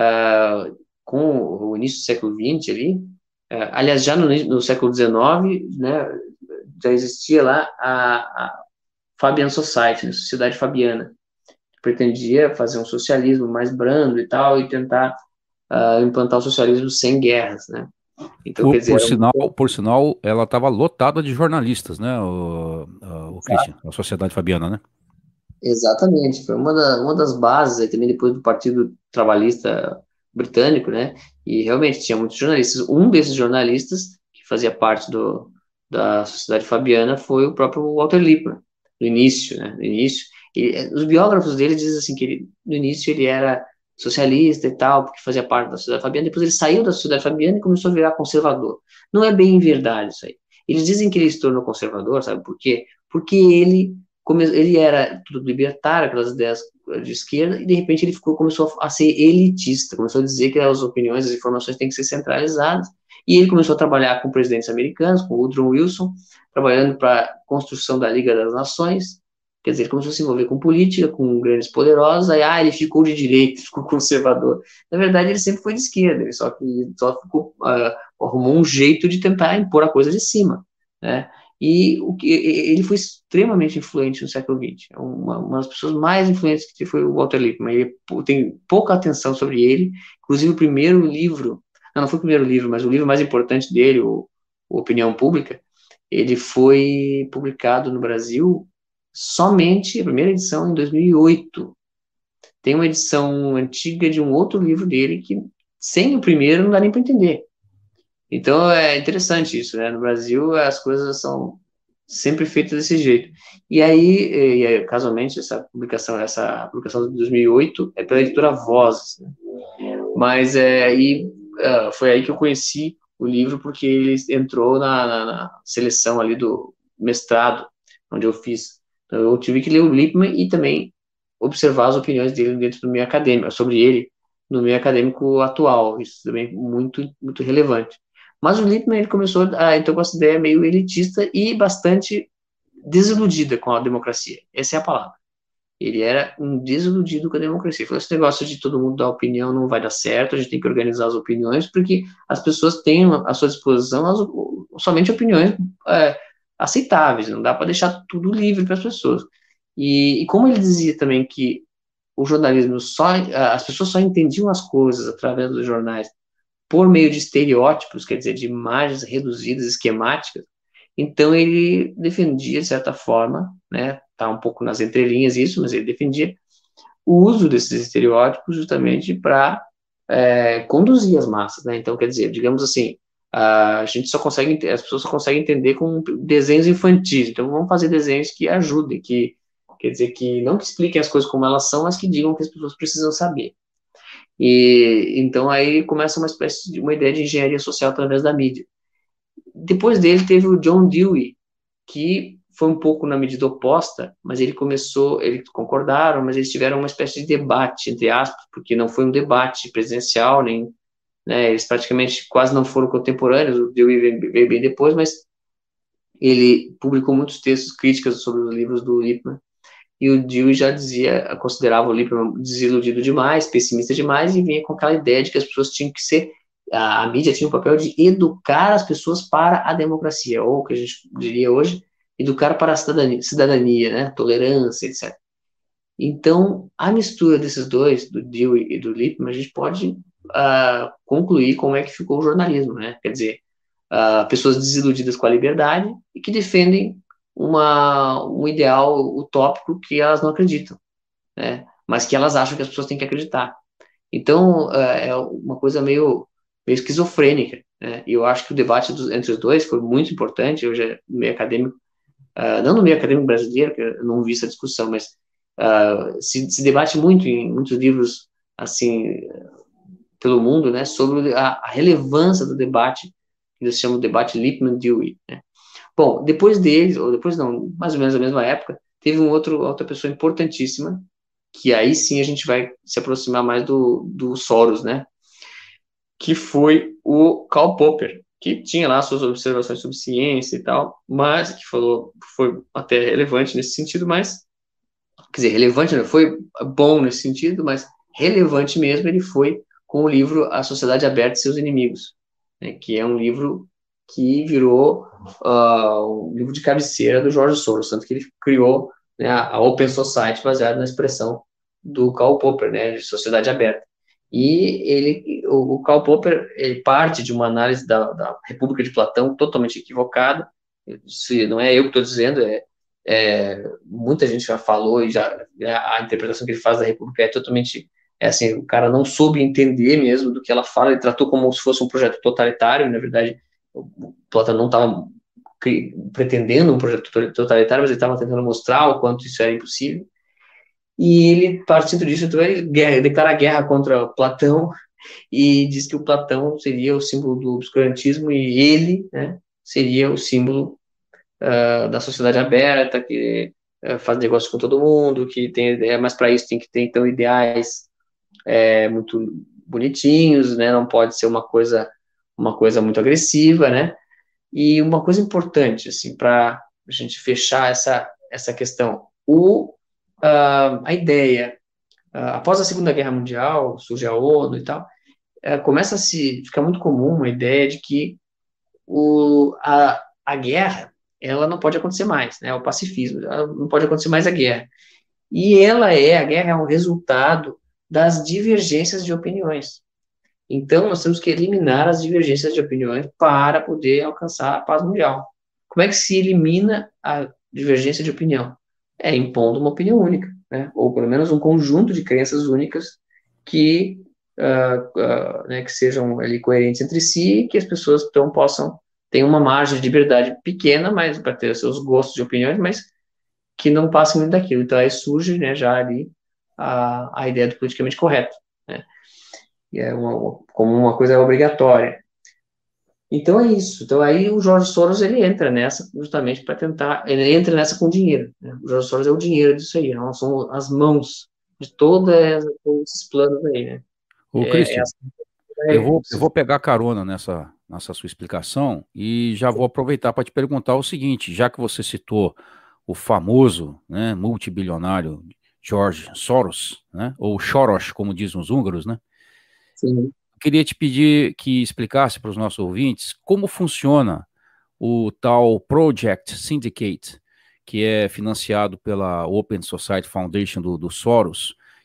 uh, com o início do século vinte ali, uh, aliás, já no, no século dezenove, né, já existia lá a, a Fabian Society, né, Sociedade Fabiana, que pretendia fazer um socialismo mais brando e tal, e tentar uh, implantar o socialismo sem guerras, né. Então, por, quer dizer, por, um... sinal, por sinal, ela estava lotada de jornalistas, né, o, o Christian, a Sociedade Fabiana, né? Exatamente, foi uma, da, uma das bases aí também depois do Partido Trabalhista Britânico, né, e realmente tinha muitos jornalistas. Um desses jornalistas, que fazia parte do, da Sociedade Fabiana, foi o próprio Walter Lippmann, no início, né, no início. E, os biógrafos dele dizem assim, que ele, no início ele era socialista e tal, porque fazia parte da Sociedade Fabiana, depois ele saiu da Sociedade Fabiana e começou a virar conservador. Não é bem verdade isso aí. Eles dizem que ele se tornou conservador, sabe por quê? Porque ele ele era tudo libertário, aquelas ideias de esquerda, e de repente ele ficou, começou a ser elitista, começou a dizer que as opiniões, as informações têm que ser centralizadas, e ele começou a trabalhar com presidentes americanos, com Woodrow Wilson, trabalhando para a construção da Liga das Nações, quer dizer, ele começou a se envolver com política, com grandes poderosos, aí ah, ele ficou de direita, ficou conservador. Na verdade, ele sempre foi de esquerda, ele só, que, só ficou, uh, arrumou um jeito de tentar impor a coisa de cima, né? E o que, ele foi extremamente influente no século vinte. Uma, uma das pessoas mais influentes que foi o Walter Lippmann. Ele tem pouca atenção sobre ele. Inclusive, o primeiro livro, não, não foi o primeiro livro, mas o livro mais importante dele, o, o Opinião Pública, ele foi publicado no Brasil somente, a primeira edição, em dois mil e oito. Tem uma edição antiga de um outro livro dele que, sem o primeiro, não dá nem para entender. Então, é interessante isso, né? No Brasil, as coisas são sempre feitas desse jeito. E aí, e aí casualmente, essa publicação, essa publicação de dois mil e oito é pela editora Vozes, né? Mas é, aí, uh, foi aí que eu conheci o livro, porque ele entrou na, na, na seleção ali do mestrado, onde eu fiz. Então, eu tive que ler o Lippmann e também observar as opiniões dele dentro do meio acadêmico, sobre ele no meio acadêmico atual. Isso também é muito, muito relevante. Mas o Lippmann, ele começou a, então, com essa ideia meio elitista e bastante desiludida com a democracia. Essa é a palavra. Ele era um desiludido com a democracia. Falou, esse negócio de todo mundo dar opinião não vai dar certo, a gente tem que organizar as opiniões, porque as pessoas têm à sua disposição as, somente opiniões é, aceitáveis, não dá para deixar tudo livre para as pessoas. E, e como ele dizia também que o jornalismo só, as pessoas só entendiam as coisas através dos jornais por meio de estereótipos, quer dizer, de imagens reduzidas, esquemáticas. Então ele defendia, de certa forma, né, tá um pouco nas entrelinhas isso, mas ele defendia o uso desses estereótipos justamente para é, conduzir as massas, né? Então, quer dizer, digamos assim, a gente só consegue, as pessoas só conseguem entender com desenhos infantis. Então, vamos fazer desenhos que ajudem, que quer dizer que não que expliquem as coisas como elas são, mas que digam que as pessoas precisam saber. E então aí começa uma espécie de uma ideia de engenharia social através da mídia. Depois dele teve o John Dewey, que foi um pouco na medida oposta, mas ele começou, eles concordaram, mas eles tiveram uma espécie de debate, entre aspas, porque não foi um debate presencial, nem, né, eles praticamente quase não foram contemporâneos, o Dewey veio bem depois, mas ele publicou muitos textos, críticas sobre os livros do Lippmann, e o Dewey já dizia, considerava o Lippmann desiludido demais, pessimista demais, e vinha com aquela ideia de que as pessoas tinham que ser, a, a mídia tinha o papel de educar as pessoas para a democracia, ou o que a gente diria hoje, educar para a cidadania, cidadania, né, tolerância, etcétera. Então, a mistura desses dois, do Dewey e do Lippmann, a gente pode uh, concluir como é que ficou o jornalismo, né? Quer dizer, uh, pessoas desiludidas com a liberdade e que defendem uma, um ideal utópico que elas não acreditam, né? Mas que elas acham que as pessoas têm que acreditar. Então, uh, é uma coisa meio, meio esquizofrênica, né? E eu acho que o debate dos, entre os dois foi muito importante, eu já, no meio acadêmico, Uh, não no meio acadêmico brasileiro, que eu não vi essa discussão, mas uh, se, se debate muito em muitos livros, assim, pelo mundo, né, sobre a, a relevância do debate, que eles chamam de debate Lippmann-Dewey, né. Bom, depois deles, ou depois não, mais ou menos na mesma época, teve um outro, outra pessoa importantíssima, que aí sim a gente vai se aproximar mais do, do Soros, né, que foi o Karl Popper, que tinha lá suas observações sobre ciência e tal, mas que falou, foi até relevante nesse sentido, mas, quer dizer, relevante não foi bom nesse sentido, mas relevante mesmo ele foi com o livro A Sociedade Aberta e Seus Inimigos, né, que é um livro que virou uh, um livro de cabeceira do George Soros, tanto que ele criou, né, a Open Society baseada na expressão do Karl Popper, né, de sociedade aberta. E ele, o, o Karl Popper, ele parte de uma análise da, da República de Platão totalmente equivocada. Isso não é eu que estou dizendo, é, é, muita gente já falou e já a interpretação que ele faz da República é totalmente, é assim, o cara não soube entender mesmo do que ela fala, ele tratou como se fosse um projeto totalitário, e na verdade o Platão não estava pretendendo um projeto totalitário, mas ele estava tentando mostrar o quanto isso era impossível. E ele, partindo disso, então, ele guerra, declara guerra contra Platão e diz que o Platão seria o símbolo do obscurantismo e ele, né, seria o símbolo uh, da sociedade aberta, que uh, faz negócio com todo mundo, que tem ideia, mas para isso tem que ter, então, ideais é, muito bonitinhos, né, não pode ser uma coisa, uma coisa muito agressiva, né, e uma coisa importante, assim, para a gente fechar essa, essa questão, o Uh, a ideia, uh, após a Segunda Guerra Mundial, surge a ONU e tal, uh, começa a se ficar muito comum uma ideia de que o, a, a guerra, ela não pode acontecer mais, né, o pacifismo, ela não pode acontecer mais a guerra. E ela é, a guerra é um resultado das divergências de opiniões. Então, nós temos que eliminar as divergências de opiniões para poder alcançar a paz mundial. Como é que se elimina a divergência de opinião? É impondo uma opinião única, né? Ou pelo menos um conjunto de crenças únicas que, uh, uh, né, que sejam ali coerentes entre si e que as pessoas então possam ter uma margem de liberdade pequena, mas para ter seus gostos de opiniões, mas que não passem muito daquilo. Então aí surge, né, já ali a, a ideia do politicamente correto, né? E é uma, como uma coisa obrigatória. Então é isso. Então aí o George Soros ele entra nessa justamente para tentar, ele entra nessa com dinheiro, né? O George Soros é o dinheiro disso aí, não são as mãos de todas esses planos aí, né? Ô, Cristian, é, é eu, vou, eu vou pegar carona nessa, nessa sua explicação e já vou aproveitar para te perguntar o seguinte, já que você citou o famoso, né, multibilionário George Soros, né, ou Soros, como dizem os húngaros, né? Sim. Queria te pedir que explicasse para os nossos ouvintes como funciona o tal Project Syndicate, que é financiado pela Open Society Foundation do, do Soros,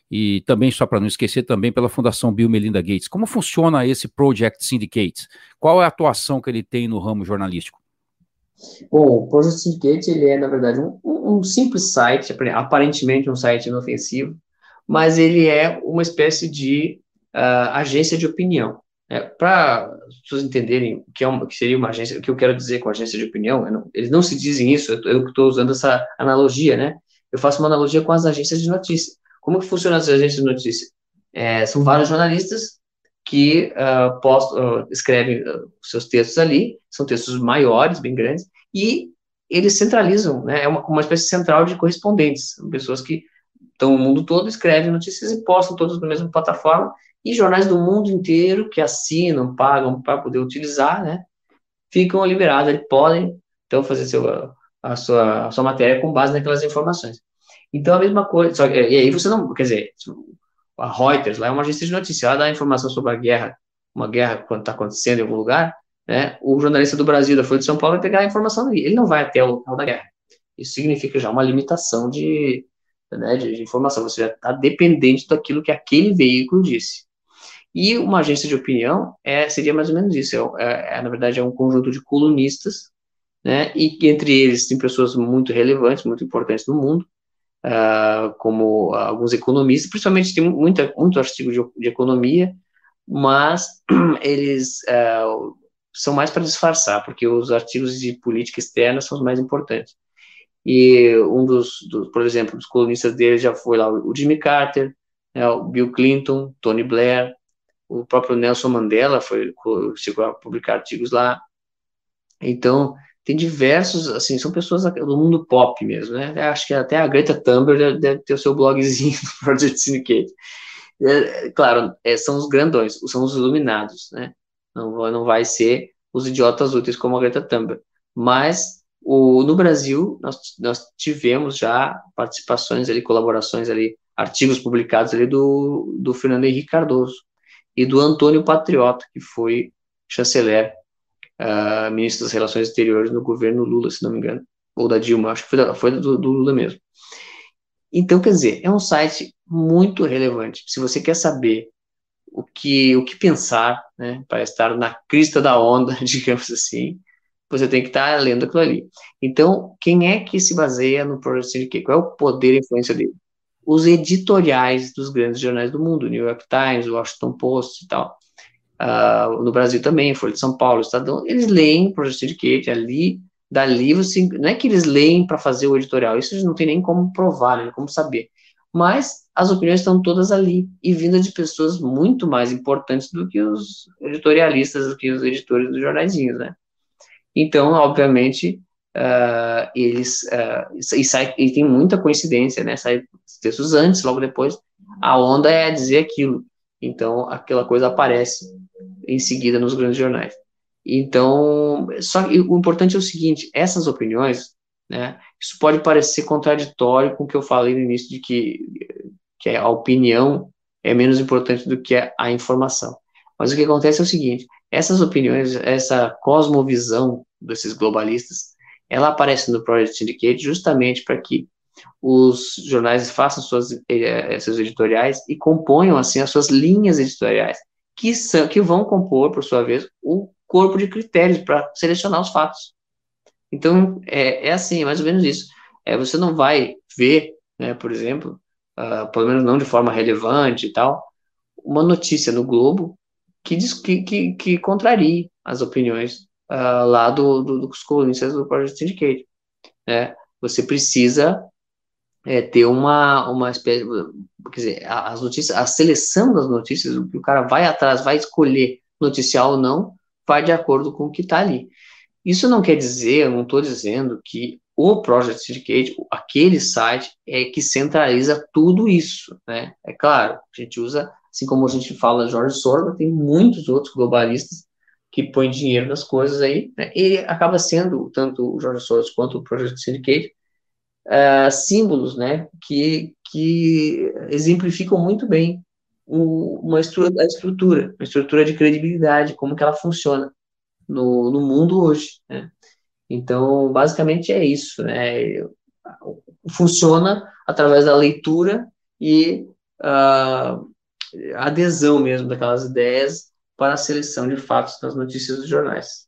e também, só para não esquecer, também pela Fundação Bill e Melinda Gates. Como funciona esse Project Syndicate? Qual é a atuação que ele tem no ramo jornalístico? Bom, o Project Syndicate, ele é, na verdade, um, um simples site, aparentemente um site inofensivo, mas ele é uma espécie de uh, agência de opinião. Né? Para as pessoas entenderem o que, é uma, que seria uma agência, o que eu quero dizer com agência de opinião, não, eles não se dizem isso, eu estou usando essa analogia, né? Eu faço uma analogia com as agências de notícia. Como que funcionam as agências de notícia? É, são vários jornalistas que uh, post, uh, escrevem uh, seus textos ali, são textos maiores, bem grandes, e eles centralizam, né, é uma, uma espécie central de correspondentes, pessoas que estão no mundo todo, escrevem notícias e postam todas na mesma plataforma, e jornais do mundo inteiro que assinam, pagam para poder utilizar, né, ficam liberados, eles podem, então, fazer seu, a, sua, a sua matéria com base naquelas informações. Então, a mesma coisa, só, e aí você não, quer dizer, a Reuters, lá é uma agência de notícias, ela dá informação sobre a guerra, uma guerra quando está acontecendo em algum lugar, né, o jornalista do Brasil, da Folha de São Paulo, vai pegar a informação ali, ele não vai até o local da guerra. Isso significa já uma limitação de, né, de, de informação, você já está dependente daquilo que aquele veículo disse. E uma agência de opinião é, seria mais ou menos isso, é, é, na verdade é um conjunto de colunistas, né, e entre eles tem pessoas muito relevantes, muito importantes no mundo, Uh, como alguns economistas, principalmente tem muita, muito artigo de, de economia, mas eles uh, são mais para disfarçar, porque os artigos de política externa são os mais importantes. E um dos, dos por exemplo, dos colunistas dele já foi lá o Jimmy Carter, né, o Bill Clinton, Tony Blair, o próprio Nelson Mandela foi, chegou a publicar artigos lá. Então, tem diversos, assim, são pessoas do mundo pop mesmo, né? Eu acho que até a Greta Thunberg deve, deve ter o seu blogzinho no Project Syndicate. É, claro, é, são os grandões, são os iluminados, né? Não, não vai ser os idiotas úteis como a Greta Thunberg. Mas, o, no Brasil, nós, nós tivemos já participações ali, colaborações ali, artigos publicados ali do, do Fernando Henrique Cardoso e do Antônio Patriota, que foi chanceler, Uh, ministro das Relações Exteriores no governo Lula, se não me engano, ou da Dilma, acho que foi, da, foi do, do Lula mesmo. Então, quer dizer, é um site muito relevante. Se você quer saber o que, o que pensar, né, para estar na crista da onda, digamos assim, você tem que estar lendo aquilo ali. Então, quem é que se baseia no Project Syndicate? Qual é o poder e influência dele? Os editoriais dos grandes jornais do mundo, New York Times, Washington Post e tal. Uh, no Brasil também, Folha de São Paulo, Estadão, eles leem o Project Syndicate ali, dali você, não é que eles leem para fazer o editorial, isso não tem nem como provar, nem como saber, mas as opiniões estão todas ali, e vindas de pessoas muito mais importantes do que os editorialistas, do que os editores dos jornaizinhos, né? Então, obviamente, uh, eles, uh, e, sai, e tem muita coincidência, né? Sai textos antes, logo depois, a onda é dizer aquilo, então aquela coisa aparece em seguida nos grandes jornais. Então, só o importante é o seguinte, essas opiniões, né, isso pode parecer contraditório com o que eu falei no início de que, que a opinião é menos importante do que a informação. Mas o que acontece é o seguinte, essas opiniões, essa cosmovisão desses globalistas, ela aparece no Project Syndicate justamente para que os jornais façam suas, eh, seus editoriais e componham, assim, as suas linhas editoriais, que, são, que vão compor, por sua vez, o corpo de critérios para selecionar os fatos. Então, é, é assim, é mais ou menos isso. É, você não vai ver, né, por exemplo, uh, pelo menos não de forma relevante e tal, uma notícia no Globo que, diz, que, que, que contrarie as opiniões uh, lá do, do, dos colunistas do Project Syndicate. Né? Você precisa é, ter uma, uma espécie, quer dizer, as notícias, a seleção das notícias, o que o cara vai atrás, vai escolher noticiar ou não, vai de acordo com o que está ali. Isso não quer dizer, eu não estou dizendo que o Project Syndicate, aquele site, é que centraliza tudo isso, né? É claro, a gente usa, assim como a gente fala George Soros, tem muitos outros globalistas que põem dinheiro nas coisas aí, né? E acaba sendo, tanto o George Soros quanto o Project Syndicate, Uh, símbolos, né, que, que exemplificam muito bem o, uma estrutura, a estrutura, uma estrutura de credibilidade, como que ela funciona no, no mundo hoje, né? Então, basicamente é isso, né? Funciona através da leitura e uh, adesão mesmo daquelas ideias para a seleção de fatos nas notícias dos jornais.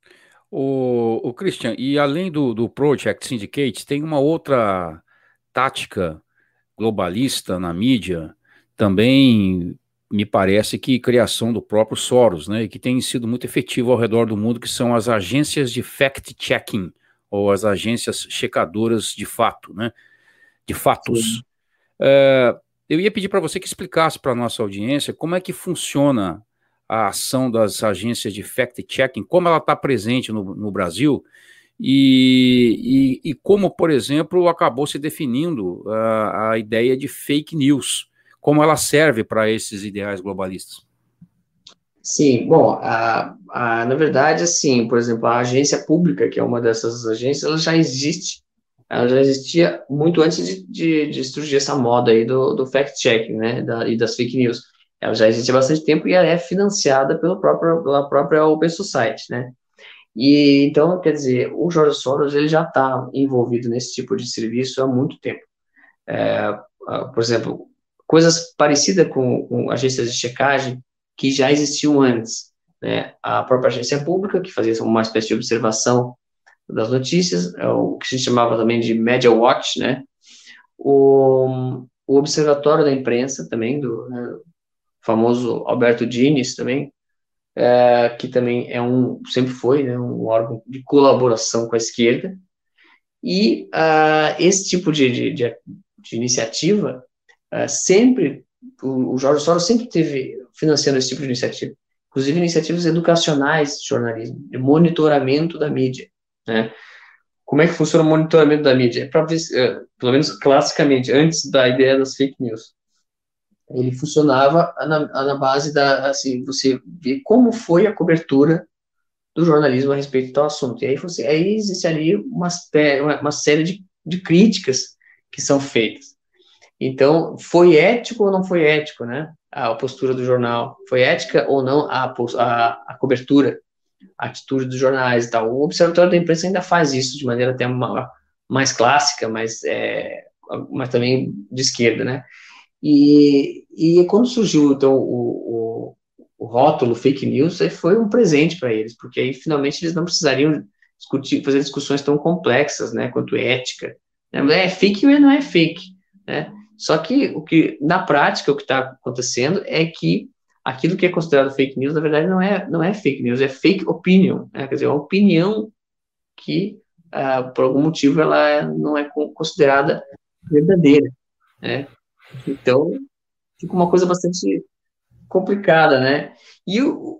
O, o Christian, e além do, do Project Syndicate, tem uma outra tática globalista na mídia, também me parece que criação do próprio Soros, né, e que tem sido muito efetivo ao redor do mundo, que são as agências de fact-checking, ou as agências checadoras de fato, né, de fatos. É, eu ia pedir para você que explicasse para a nossa audiência como é que funciona a ação das agências de fact-checking, como ela está presente no, no Brasil, e, e, e como, por exemplo, acabou se definindo a, a ideia de fake news, como ela serve para esses ideais globalistas. Sim, bom, a, a, na verdade, assim, por exemplo, a agência pública, que é uma dessas agências, ela já existe, ela já existia muito antes de, de, de surgir essa moda aí do, do fact-checking, né, da, e das fake news. Ela já existe há bastante tempo e ela é financiada pelo próprio, pela própria Open Society, né? E então, quer dizer, o George Soros ele já está envolvido nesse tipo de serviço há muito tempo. É, por exemplo, coisas parecidas com, com agências de checagem que já existiam antes, né? A própria agência pública, que fazia uma espécie de observação das notícias, o que se chamava também de Media Watch, né? O, o Observatório da Imprensa também, do, né, famoso Alberto Dines também, é, que também é um, sempre foi, né, um órgão de colaboração com a esquerda, e uh, esse tipo de, de, de, de iniciativa, uh, sempre, o, o Jorge Soros sempre teve financiando esse tipo de iniciativa, inclusive iniciativas educacionais de jornalismo, de monitoramento da mídia, né? Como é que funciona o monitoramento da mídia? É para ver, uh, pelo menos classicamente, antes da ideia das fake news, ele funcionava na, na base da, assim, você vê como foi a cobertura do jornalismo a respeito do tal assunto. E aí, você, aí existe ali uma, uma série de, de críticas que são feitas. Então, foi ético ou não foi ético, né? A postura do jornal. Foi ética ou não a, a, a cobertura, a atitude dos jornais e tal. O Observatório da Imprensa ainda faz isso de maneira até uma, mais clássica, mas, é, mas também de esquerda, né? E, e quando surgiu, então, o, o, o rótulo fake news, foi um presente para eles, porque aí, finalmente, eles não precisariam discutir, fazer discussões tão complexas, né, quanto ética. É fake ou não é fake, né? Só que, o que, na prática, o que está acontecendo é que aquilo que é considerado fake news, na verdade, não é, não é fake news, é fake opinion, né? Quer dizer, é uma opinião que, ah, por algum motivo, ela não é considerada verdadeira, né? Então, fica uma coisa bastante complicada, né? E o,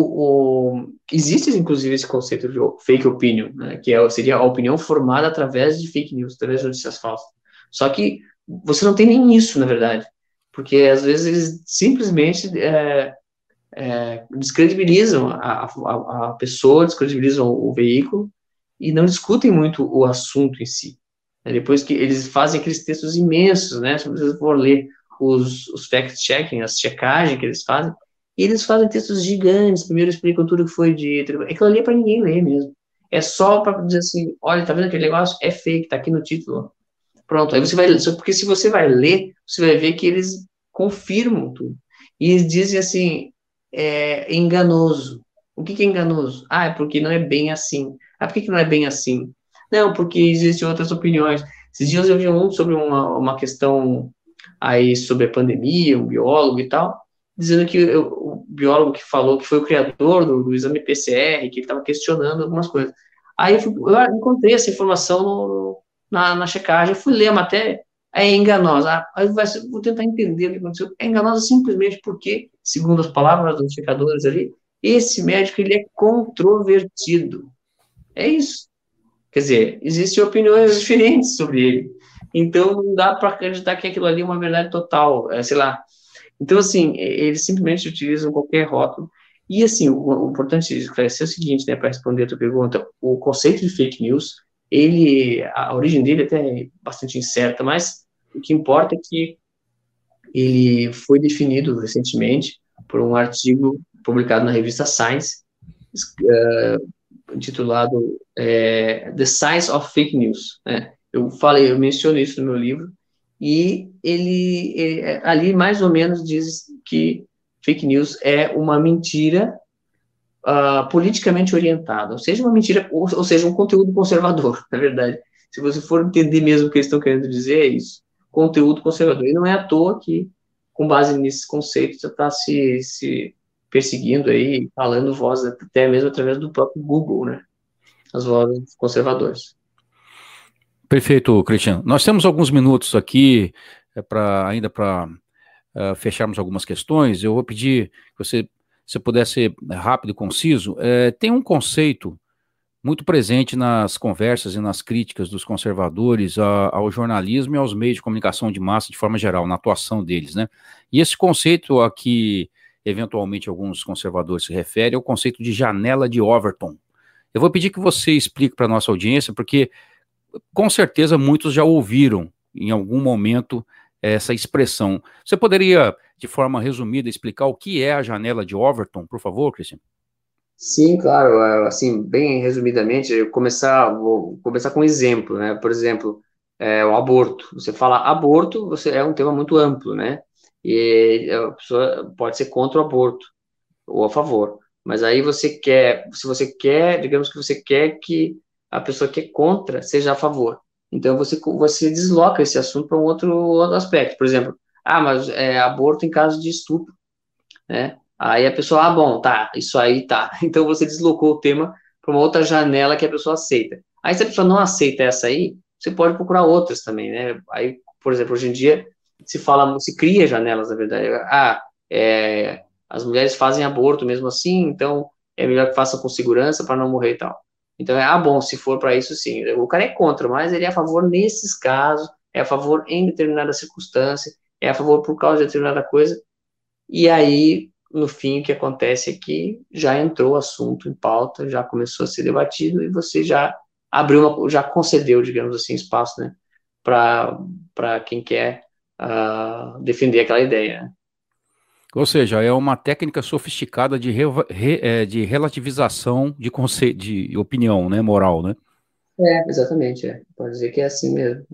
o, o existe, inclusive, esse conceito de fake opinion, né? Que é, seria a opinião formada através de fake news, através de notícias falsas. Só que você não tem nem isso, na verdade, porque às vezes eles simplesmente é, é, descredibilizam a, a, a pessoa, descredibilizam o veículo e não discutem muito o assunto em si. Depois que eles fazem aqueles textos imensos, né? Se vocês for ler os, os fact-checking, as checagens que eles fazem, e eles fazem textos gigantes, primeiro explicam tudo que foi dito, aquilo ali é para ninguém ler mesmo. É só para dizer assim, olha, tá vendo aquele negócio? É fake, tá aqui no título. Pronto, aí você vai ler, porque se você vai ler, você vai ver que eles confirmam tudo. E eles dizem assim, é enganoso. O que, que é enganoso? Ah, é porque não é bem assim. Ah, por que, que não é bem assim? Não, porque existem outras opiniões. Esses dias eu vi um sobre uma, uma questão aí sobre a pandemia, um biólogo e tal, dizendo que eu, o biólogo que falou que foi o criador do, do exame P C R, que ele estava questionando algumas coisas. Aí eu, fui, eu encontrei essa informação no, na, na checagem, fui ler a matéria, é enganosa. Aí eu vou tentar entender o que aconteceu. É enganosa simplesmente porque, segundo as palavras dos checadores ali, esse médico ele é controvertido. É isso. Quer dizer, existem opiniões diferentes sobre ele. Então, não dá para acreditar que aquilo ali é uma verdade total, é, sei lá. Então, assim, eles simplesmente utilizam qualquer rótulo. E, assim, o, o importante esclarecer é o seguinte, né, para responder a tua pergunta, o conceito de fake news, ele, a origem dele até é bastante incerta, mas o que importa é que ele foi definido recentemente por um artigo publicado na revista Science, uh, intitulado é, The Science of Fake News, né? Eu falei, eu menciono isso no meu livro, e ele, ele ali mais ou menos diz que fake news é uma mentira uh, politicamente orientada, ou seja, uma mentira, ou, ou seja, um conteúdo conservador, na verdade. Se você for entender mesmo o que eles estão querendo dizer, é isso, conteúdo conservador. E não é à toa que, com base nesses conceitos, já está se, se perseguindo aí, falando voz até mesmo através do próprio Google, né? As vozes conservadoras. Perfeito, Cristiano. Nós temos alguns minutos aqui é, pra, ainda para uh, fecharmos algumas questões. Eu vou pedir que você, se puder ser rápido e conciso. É, tem um conceito muito presente nas conversas e nas críticas dos conservadores a, ao jornalismo e aos meios de comunicação de massa de forma geral, na atuação deles, né? E esse conceito a que eventualmente alguns conservadores se referem é o conceito de janela de Overton. Eu vou pedir que você explique para a nossa audiência, porque com certeza muitos já ouviram em algum momento essa expressão. Você poderia, de forma resumida, explicar o que é a janela de Overton, por favor, Cristiano? Sim, claro. Assim, bem resumidamente, eu começar, vou começar com um exemplo, né? Por exemplo, é, o aborto. Você fala aborto, você é um tema muito amplo, né? E a pessoa pode ser contra o aborto ou a favor. Mas aí você quer, se você quer, digamos que você quer que a pessoa que é contra seja a favor. Então você, você desloca esse assunto para um outro, outro aspecto. Por exemplo, ah, mas é aborto em caso de estupro, né? Aí a pessoa, ah, bom, tá, isso aí tá. Então você deslocou o tema para uma outra janela que a pessoa aceita. Aí se a pessoa não aceita essa aí, você pode procurar outras também, né? Aí, por exemplo, hoje em dia se fala, se cria janelas, na verdade. Ah, é, as mulheres fazem aborto mesmo assim, então é melhor que façam com segurança para não morrer e tal. Então, é, ah, bom, se for para isso, sim. O cara é contra, mas ele é a favor nesses casos, é a favor em determinada circunstância, é a favor por causa de determinada coisa. E aí, no fim, o que acontece é que já entrou o assunto em pauta, já começou a ser debatido e você já abriu, uma, já concedeu, digamos assim, espaço, né, para quem quer uh, defender aquela ideia, né? Ou seja, é uma técnica sofisticada de, re, re, é, de relativização de, conce, de opinião, né, moral, né? É, exatamente, é. Pode dizer que é assim mesmo.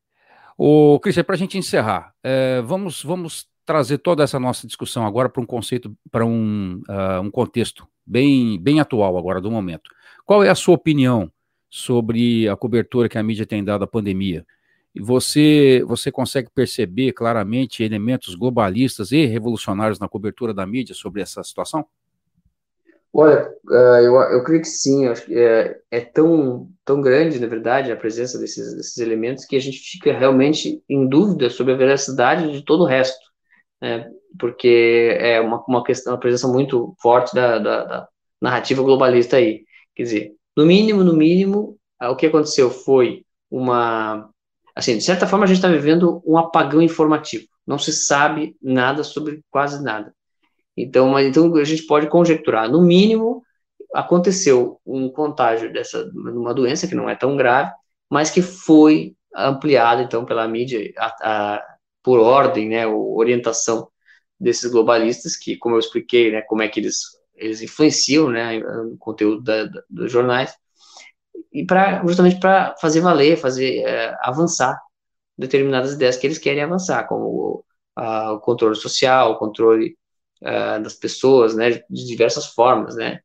Ô, Cristian, para a gente encerrar, é, vamos, vamos trazer toda essa nossa discussão agora para um conceito, para um, uh, um contexto bem, bem atual agora do momento. Qual é a sua opinião sobre a cobertura que a mídia tem dado à pandemia? E você, você consegue perceber claramente elementos globalistas e revolucionários na cobertura da mídia sobre essa situação? Olha, eu, eu creio que sim. Eu acho que é, é tão, tão grande, na verdade, a presença desses, desses elementos que a gente fica realmente em dúvida sobre a veracidade de todo o resto, né? Porque é uma, uma questão, uma presença muito forte da, da, da narrativa globalista aí. Quer dizer, no mínimo, no mínimo, o que aconteceu foi uma... Assim, de certa forma, a gente está vivendo um apagão informativo. Não se sabe nada sobre quase nada. Então, mas, então a gente pode conjecturar. No mínimo, aconteceu um contágio dessa uma doença que não é tão grave, mas que foi ampliada então pela mídia a, a, por ordem, né, orientação desses globalistas que, como eu expliquei, né, como é que eles eles influenciam, né, no conteúdo da, da, dos jornais e para justamente para fazer valer, fazer é, avançar determinadas ideias que eles querem avançar, como a, o controle social, o controle uh, das pessoas, né, de diversas formas, né.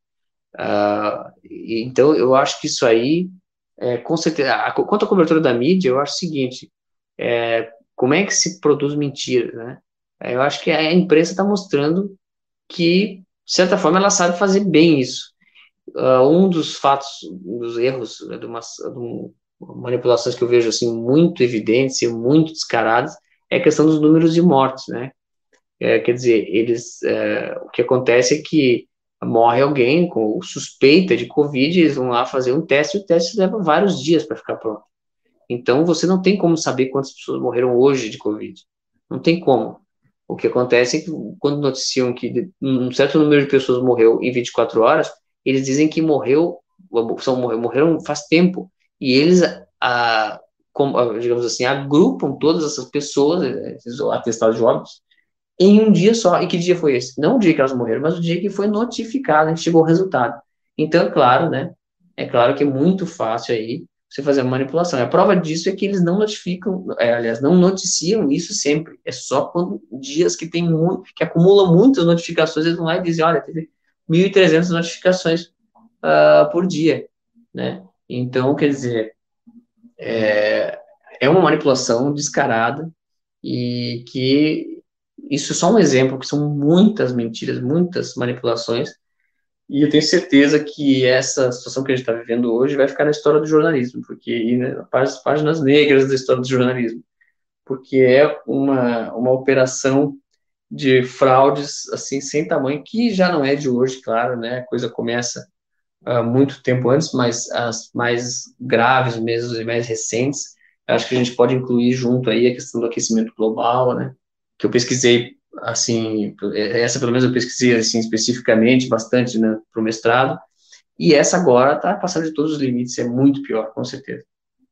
Uh, então, eu acho que isso aí, é, com certeza, a, quanto à cobertura da mídia, eu acho o seguinte, é, como é que se produz mentira, né? Eu acho que a imprensa está mostrando que, de certa forma, ela sabe fazer bem isso. Uh, um dos fatos, um dos erros, né, de, umas, de um, manipulações que eu vejo assim muito evidentes e muito descaradas, é a questão dos números de mortes, né? É, quer dizer, eles, é, o que acontece é que morre alguém com suspeita de Covid, eles vão lá fazer um teste, e o teste leva vários dias para ficar pronto. Então, você não tem como saber quantas pessoas morreram hoje de Covid. Não tem como. O que acontece é que, quando noticiam que um certo número de pessoas morreu em vinte e quatro horas, eles dizem que morreu, são, morreram faz tempo, e eles, a, como, digamos assim, agrupam todas essas pessoas, esses atestados de óbitos, em um dia só. E que dia foi esse? Não o dia que elas morreram, mas o dia que foi notificado, que chegou o resultado. Então, é claro, né? É claro que é muito fácil aí você fazer a manipulação. A prova disso é que eles não notificam, é, aliás, não noticiam isso sempre. É só quando dias que tem muito, que acumulam muitas notificações, eles vão lá e dizem, olha, teve mil e trezentas notificações uh, por dia, né? Então, quer dizer, é, é uma manipulação descarada e que isso é só um exemplo, que são muitas mentiras, muitas manipulações. E eu tenho certeza que essa situação que a gente está vivendo hoje vai ficar na história do jornalismo, porque nas páginas negras da história do jornalismo, porque é uma, uma operação de fraudes assim sem tamanho, que já não é de hoje, claro, né? A coisa começa há uh, muito tempo antes, mas as mais graves mesmo e mais recentes, acho que a gente pode incluir junto aí a questão do aquecimento global, né? Que eu pesquisei assim, essa pelo menos eu pesquisei assim especificamente bastante, né, para o mestrado, e essa agora está passando de todos os limites, é muito pior, com certeza.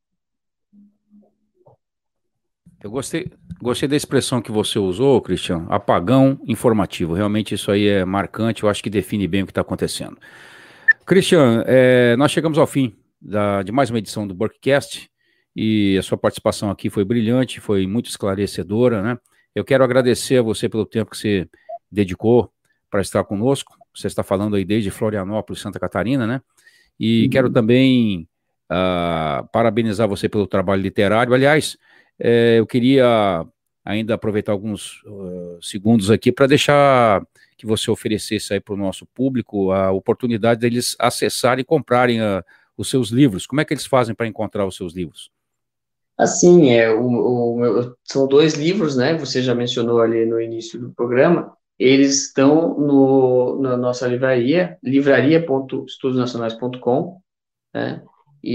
Eu gostei, gostei da expressão que você usou, Cristian, apagão informativo. Realmente isso aí é marcante, eu acho que define bem o que está acontecendo. Cristian, é, nós chegamos ao fim da, de mais uma edição do Burkcast, e a sua participação aqui foi brilhante, foi muito esclarecedora, né? Eu quero agradecer a você pelo tempo que você dedicou para estar conosco. Você está falando aí desde Florianópolis, Santa Catarina, né? E uhum. quero também uh, parabenizar você pelo trabalho literário. Aliás, eh, eu queria ainda aproveitar alguns uh, segundos aqui para deixar que você oferecesse aí para o nosso público a oportunidade deles acessarem e comprarem uh, os seus livros. Como é que eles fazem para encontrar os seus livros? Assim, é, o, o, são dois livros, né? Você já mencionou ali no início do programa. Eles estão no, na nossa livraria, livraria ponto estudos nacionais ponto com, né?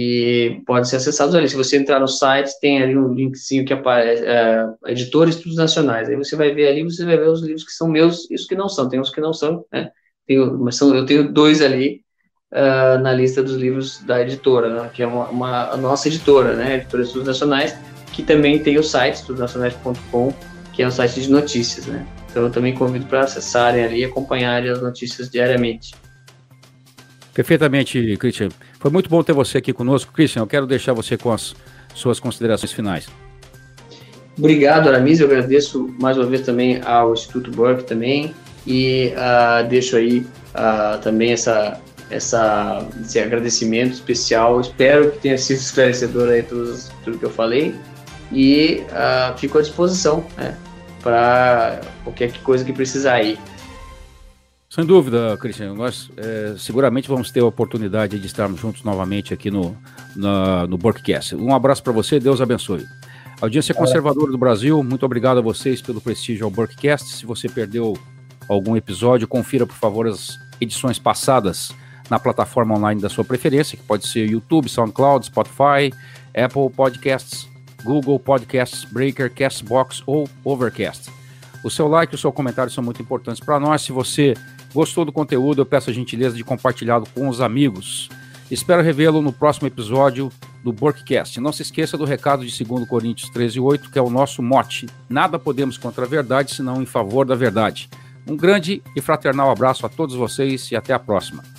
E podem ser acessados ali. Se você entrar no site, tem ali um linkzinho que aparece, é, Editora Estudos Nacionais. Aí você vai ver ali, você vai ver os livros que são meus e os que não são. Tem uns que não são, né? Tenho, mas são, eu tenho dois ali. Uh, na lista dos livros da editora, né, que é uma, uma, a nossa editora, né, a Editora Estudos Nacionais, que também tem o site estudos nacionais ponto com, que é um site de notícias, né. Então eu também convido para acessarem ali e acompanharem as notícias diariamente. Perfeitamente, Cristian. Foi muito bom ter você aqui conosco. Cristian, eu quero deixar você com as suas considerações finais. Obrigado, Aramis, eu agradeço mais uma vez também ao Instituto Burke também, e uh, deixo aí uh, também essa Essa, esse agradecimento especial. Espero que tenha sido esclarecedor aí tudo, tudo que eu falei, e uh, fico à disposição, né, para qualquer coisa que precisar aí. Sem dúvida, Cristian, nós é, seguramente vamos ter a oportunidade de estarmos juntos novamente aqui no, na, no Burkcast. Um abraço para você, Deus abençoe. Audiência Conservadora do Brasil, muito obrigado a vocês pelo prestígio ao Burkcast. Se você perdeu algum episódio, confira por favor as edições passadas na plataforma online da sua preferência, que pode ser YouTube, SoundCloud, Spotify, Apple Podcasts, Google Podcasts, Breaker, Castbox ou Overcast. O seu like e o seu comentário são muito importantes para nós. Se você gostou do conteúdo, eu peço a gentileza de compartilhá-lo com os amigos. Espero revê-lo no próximo episódio do Burkcast. Não se esqueça do recado de dois Coríntios treze, oito, que é o nosso mote. Nada podemos contra a verdade, senão em favor da verdade. Um grande e fraternal abraço a todos vocês e até a próxima.